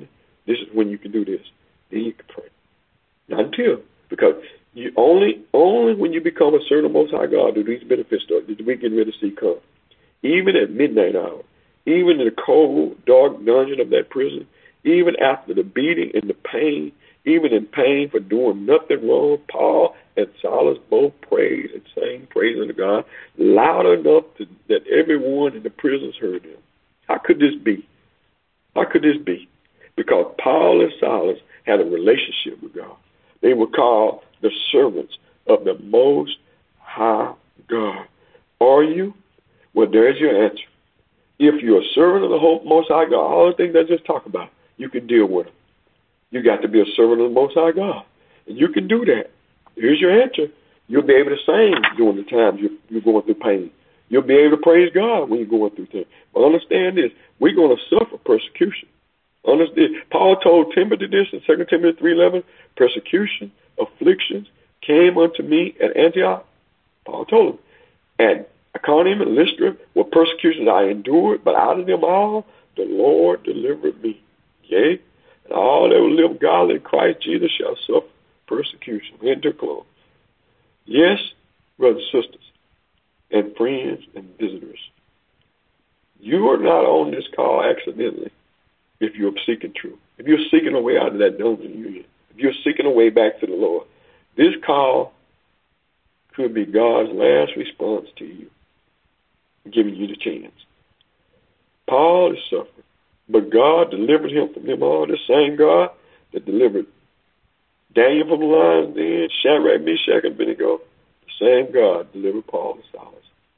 This is when you can do this. Then you can pray. Not until, because you only only when you become a servant of the Most High God do these benefits start. Did we get ready to see come? Even at midnight hour, even in the cold, dark dungeon of that prison, even after the beating and the pain, even in pain for doing nothing wrong, Paul and Silas both prayed and sang praise unto God loud enough to, that everyone in the prisons heard them. How could this be? How could this be? Because Paul and Silas had a relationship with God. They were called the servants of the Most High God. Are you? Well, there's your answer. If you're a servant of the Most High God, all the things I just talked about, you can deal with them. You got to be a servant of the Most High God. And you can do that. Here's your answer. You'll be able to sing during the times you're, you're going through pain. You'll be able to praise God when you're going through things. But understand this, we're going to suffer persecution. Understand? Paul told Timothy this in Second Timothy three eleven, persecution, afflictions came unto me at Antioch. Paul told him. And Iconium and Lystra were persecutions I endured, but out of them all the Lord delivered me. Yea, and all that will live godly in Christ Jesus shall suffer persecution. Enter close. Yes, brothers and sisters, and friends and visitors, you are not on this call accidentally if you're seeking truth. If you're seeking a way out of that dungeon you're in, if you're seeking a way back to the Lord, this call could be God's last response to you, giving you the chance. Paul is suffering, but God delivered him from them all. The same God that delivered Daniel from the lion's den, Shadrach, Meshach, and Abednego, the same God delivered Paul and Silas.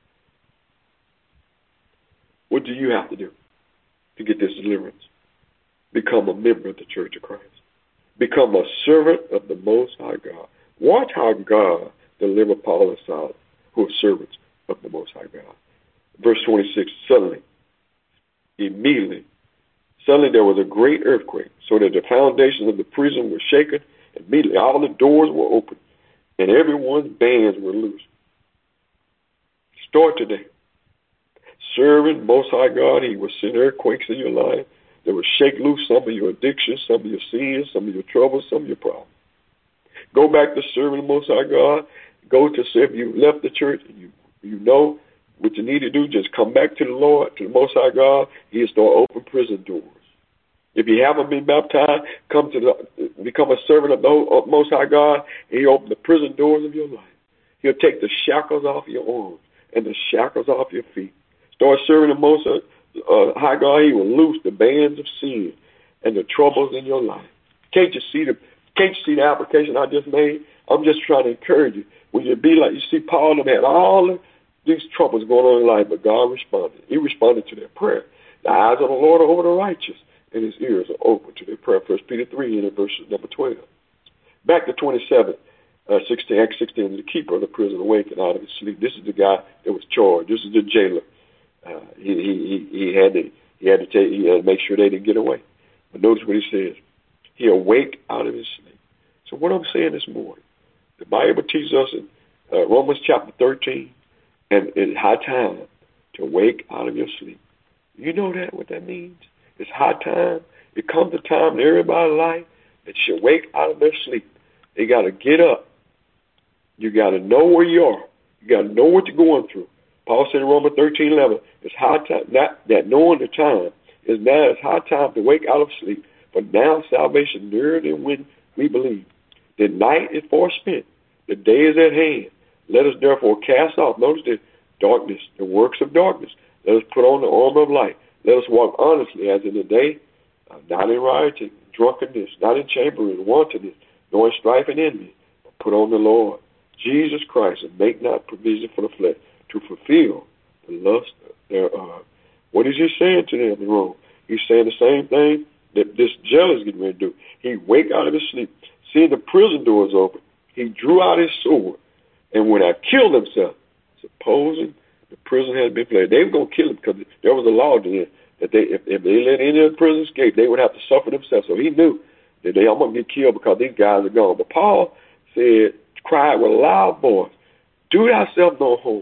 What do you have to do to get this deliverance? Become a member of the Church of Christ. Become a servant of the Most High God. Watch how God delivered Paul and Silas, who are servants of the Most High God. Verse twenty-six, suddenly, immediately, suddenly there was a great earthquake, so that the foundations of the prison were shaken. Immediately all the doors were open, and everyone's bands were loose. Start today. Serving Most High God, He will send earthquakes in your life that will shake loose some of your addictions, some of your sins, some of your troubles, some of your problems. Go back to serving the Most High God. Go to say if you left the church and you, you know what you need to do, just come back to the Lord, to the Most High God. He'll start open prison doors. If you haven't been baptized, come to the, become a servant of the Most High God, and He'll open the prison doors of your life. He'll take the shackles off your arms and the shackles off your feet. Start serving the Most uh, High God. He will loose the bands of sin and the troubles in your life. Can't you see the Can't you see the application I just made? I'm just trying to encourage you. When you be like, you see, Paul and them had all of these troubles going on in life, but God responded. He responded to their prayer. The eyes of the Lord are over the righteous, and His ears are open to their prayer. First Peter three, and in verse number twelve. Back to twenty-seven, uh, sixteen, Acts sixteen, the keeper of the prison awakened out of his sleep. This is the guy that was charged. This is the jailer. Uh, he, he, he, he had to he had to take he had to make sure they didn't get away. But notice what he says. He awake out of his sleep. So what I'm saying this morning, the Bible teaches us in uh, Romans chapter thirteen, and it's high time to wake out of your sleep. You know that what that means? It's high time. It comes a time in everybody's life that should wake out of their sleep. They got to get up. You got to know where you are. You got to know what you're going through. Paul said in Romans thirteen eleven, it's high time, not that knowing the time is now it's high time to wake out of sleep. For now salvation nearer than when we believe. The night is far spent. The day is at hand. Let us therefore cast off, notice the darkness, the works of darkness. Let us put on the armor of light. Let us walk honestly as in the day, uh, not in rioting, drunkenness, not in chambering, wantonness, nor in strife and envy. But put on the Lord Jesus Christ and make not provision for the flesh to fulfill the lust thereof. What is He saying to them in Rome? He's saying the same thing that this jailer is getting ready to do. He wake out of his sleep, seeing the prison doors open. He drew out his sword and went out, killed himself, supposing the prison had been fled. They were going to kill him because there was a law then that they, if, if they let any of the prisoners escape, they would have to suffer themselves. So he knew that they all going to get killed because these guys are gone. But Paul said, cried with a loud voice, do thyself no harm,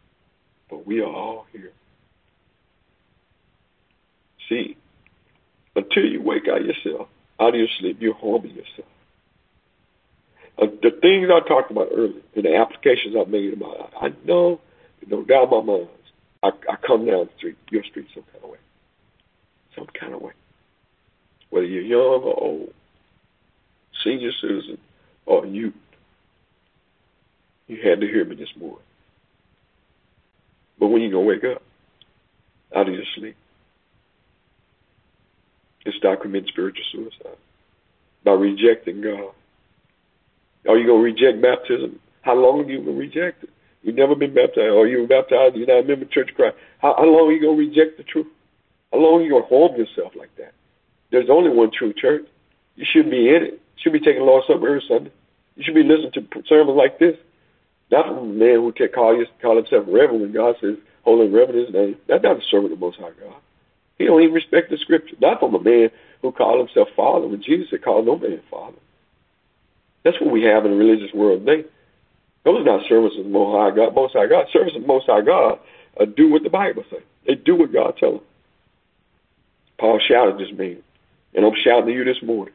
for we are all here. See, until you wake out yourself out of your sleep, you're harming yourself. Uh, the things I talked about earlier and the applications I made about, I know, no doubt in my mind, I, I come down the street, your street, some kind of way. Some kind of way. Whether you're young or old, senior citizen or youth, you had to hear me this morning. But when you going to wake up out of your sleep, and start committing spiritual suicide by rejecting God. Are you going to reject baptism? How long have you been rejected? You've never been baptized, or you were baptized, you're not a member of the Church of Christ. How, how long are you going to reject the truth? How long are you going to harm yourself like that? There's only one true church. You should be in it. You should be taking Lord's Supper every Sunday. You should be listening to sermons like this. Not from a man who can call, you, call himself Reverend when God says, holy and reverend his name. That's not a servant of the Most High God. He don't even respect the Scripture. Not from a man who called himself Father when Jesus said, call no man Father. That's what we have in the religious world today. Those are not servants of the Most High God. Most High God. Servants of the Most High God uh, do what the Bible says. They do what God tells them. Paul shouted this man, and I'm shouting to you this morning.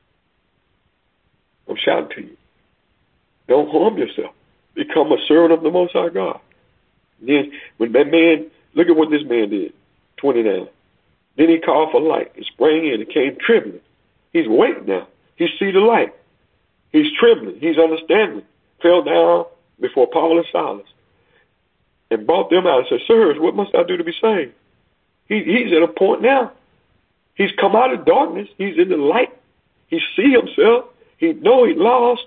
I'm shouting to you. Don't harm yourself. Become a servant of the Most High God. And then, when that man, look at what this man did, twenty-nine. Then he called for light and sprang in and came trembling. He's awake now. He see the light. He's trembling. He's understanding. Fell down before Paul and Silas and brought them out and said, sirs, what must I do to be saved? He, he's at a point now. He's come out of darkness. He's in the light. He see himself. He know he lost.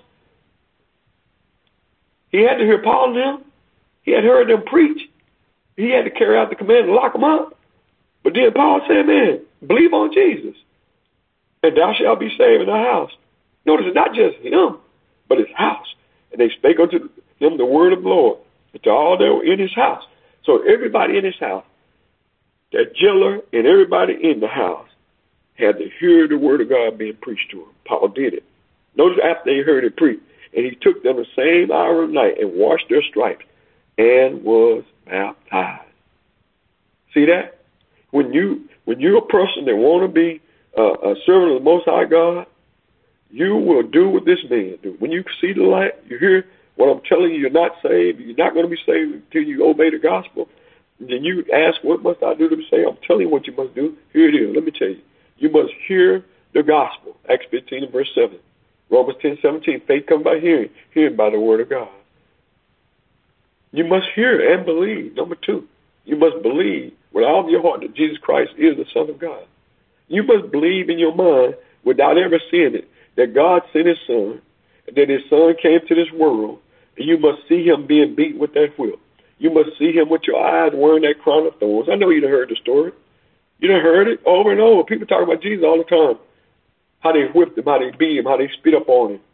He had to hear Paul and them. He had heard them preach. He had to carry out the command to lock them up. But then Paul said, man, believe on Jesus, and thou shalt be saved in thy house. Notice it's not just him, but his house. And they spake unto him the word of the Lord, and to all that were in his house. So everybody in his house, that jailer and everybody in the house, had to hear the word of God being preached to him. Paul did it. Notice after they heard it preached, and he took them the same hour of night and washed their stripes and was baptized. See that? When you when you're a person that want to be uh, a servant of the Most High God, you will do what this man do. When you see the light, you hear what I'm telling you. You're not saved. You're not going to be saved until you obey the gospel. And then you ask, "What must I do to be saved?" I'm telling you what you must do. Here it is. Let me tell you. You must hear the gospel. Acts fifteen and verse seven. Romans ten seventeen. Faith comes by hearing, hearing by the word of God. You must hear and believe. Number two, you must believe with all of your heart that Jesus Christ is the Son of God. You must believe in your mind without ever seeing it that God sent his Son, that his Son came to this world, and you must see him being beaten with that whip. You must see him with your eyes wearing that crown of thorns. I know you done heard the story. You done heard it over and over. People talk about Jesus all the time. How they whipped him, how they beat him, how they spit up on him.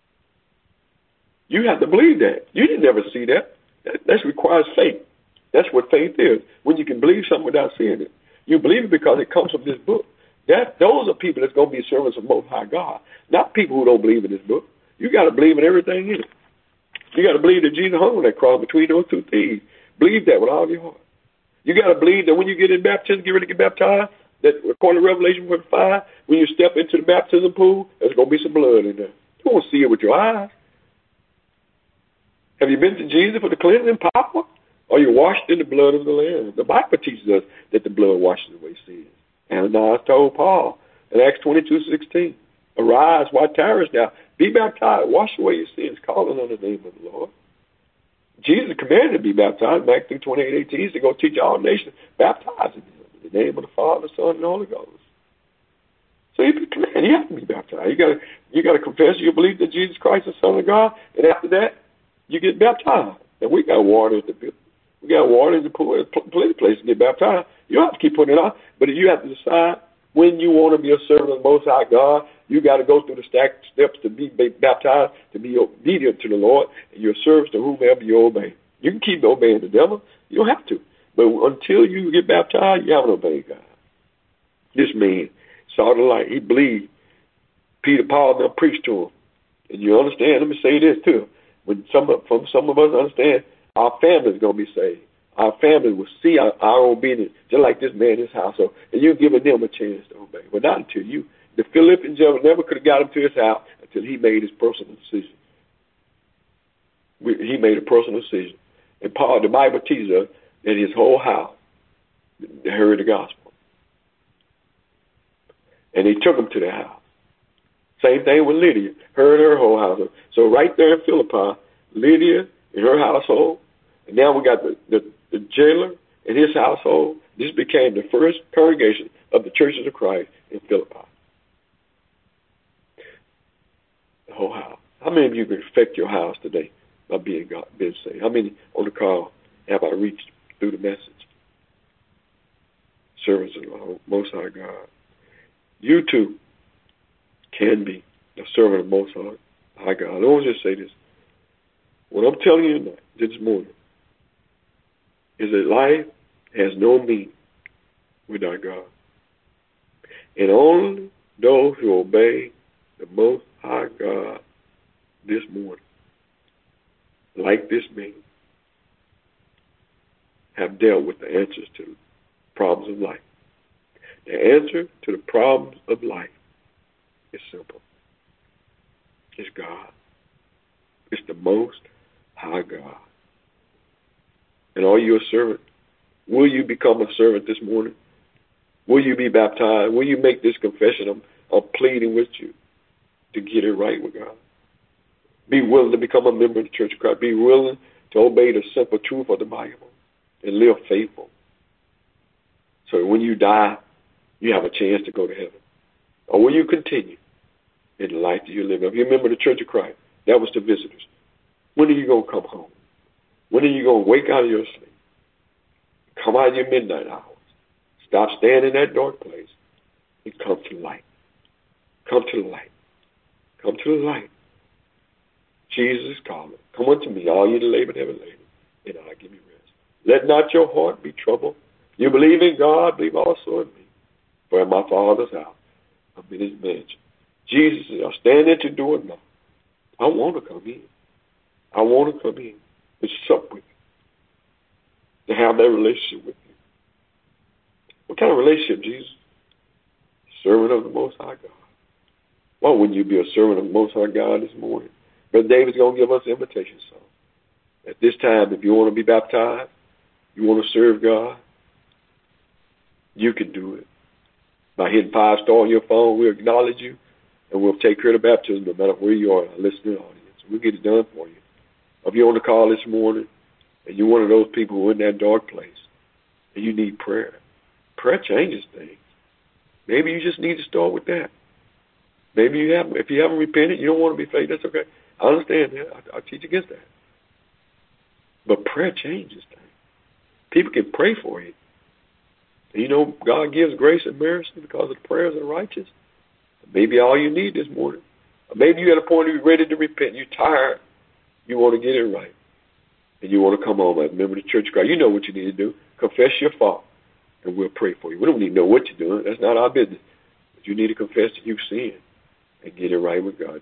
You have to believe that. You didn't ever see that. That, that requires faith. That's what faith is. When you can believe something without seeing it. You believe it because it comes from this book. That Those are people that's going to be servants of Most High God. Not people who don't believe in this book. You got to believe in everything in it. You got to believe that Jesus hung on that cross between those two thieves. Believe that with all your heart. You got to believe that when you get in baptism, get ready to get baptized, that according to Revelation five, when you step into the baptism pool, there's going to be some blood in there. You won't see it with your eyes. Have you been to Jesus for the cleansing power? Or you washed in the blood of the Lamb? The Bible teaches us that the blood washes away sins. Ananias told Paul in Acts twenty-two sixteen, arise, why tarriest thou? Be baptized, wash away your sins, calling on the name of the Lord. Jesus commanded to be baptized. Matthew twenty-eight eighteen, he said, go teach all nations, baptizing them in the name of the Father, Son, and the Holy Ghost. So you command, you have to be baptized. You got to you got to confess you believe that Jesus Christ is the Son of God, and after that, you get baptized. And we got water at the building. We got water in the pool. There's plenty of places to get baptized. You don't have to keep putting it on, but you have to decide when you want to be a servant of the Most High God. You got to go through the stack steps to be baptized, to be obedient to the Lord, and your service to whomever you obey. You can keep obeying the devil. You don't have to. But until you get baptized, you haven't obeyed God. This man saw the light. He believed. Peter, Paul, and them preached to him. And you understand, let me say this too. When some of, from some of us understand, our family is going to be saved. Our family will see our, our obedience, just like this man in his household, and you're giving them a chance to obey. But not until you The Philippian gentleman never could have got him to his house until he made his personal decision. He made a personal decision. And Paul, the Bible teaches us that his whole house heard the gospel. And he took him to the house. Same thing with Lydia, her and her whole household. So right there in Philippi, Lydia and her household, and now we got the, the, the jailer and his household. This became the first congregation of the churches of Christ in Philippi. The whole house. How many of you can affect your house today by being God, being saved? How many on the call have I reached through the message? Servants of the Most High God. You too can be a servant of the Most High God. I want to just say this. What I'm telling you tonight, this morning, is that life has no meaning without God. And only those who obey the Most High God this morning, like this man, have dealt with the answers to the problems of life. The answer to the problems of life is simple. It's God. It's the Most High God. And are you a servant? Will you become a servant this morning? Will you be baptized? Will you make this confession? I'm, I'm pleading with you to get it right with God. Be willing to become a member of the Church of Christ. Be willing to obey the simple truth of the Bible and live faithful. So when you die, you have a chance to go to heaven. Or will you continue in the life that you live? If you remember the Church of Christ, that was the visitors. When are you going to come home? When are you going to wake out of your sleep? Come out of your midnight hours. Stop staying in that dark place and come to the light. Come to the light. Come to the light. Jesus is calling. Come unto me, all you that labor and heavy laden, and I'll give you rest. Let not your heart be troubled. You believe in God, believe also in me. For in my Father's house, I'm in his mansion. Jesus says, I stand at your door now. I want to come in. I want to come in and sup with you, to have that relationship with you. What kind of relationship, Jesus? Servant of the Most High God. Why wouldn't you be a servant of the Most High God this morning? Brother David's going to give us an invitation song. At this time, if you want to be baptized, you want to serve God, you can do it. By hitting five star on your phone, we'll acknowledge you, and we'll take care of the baptism no matter where you are in our listening audience. We'll get it done for you. If you're on the call this morning, and you're one of those people who are in that dark place, and you need prayer, prayer changes things. Maybe you just need to start with that. Maybe you haven't. If you haven't repented, you don't want to be faithful, that's okay. I understand that. I, I teach against that. But prayer changes things. People can pray for you. And you know, God gives grace and mercy because of the prayers of the righteous. Maybe all you need this morning. Or maybe you're at a point where you're ready to repent. You're tired. You want to get it right. And you want to come home as a member of the Church of Christ. You know what you need to do. Confess your fault. And we'll pray for you. We don't need to know what you're doing. That's not our business. But you need to confess that you've sinned and get it right with God.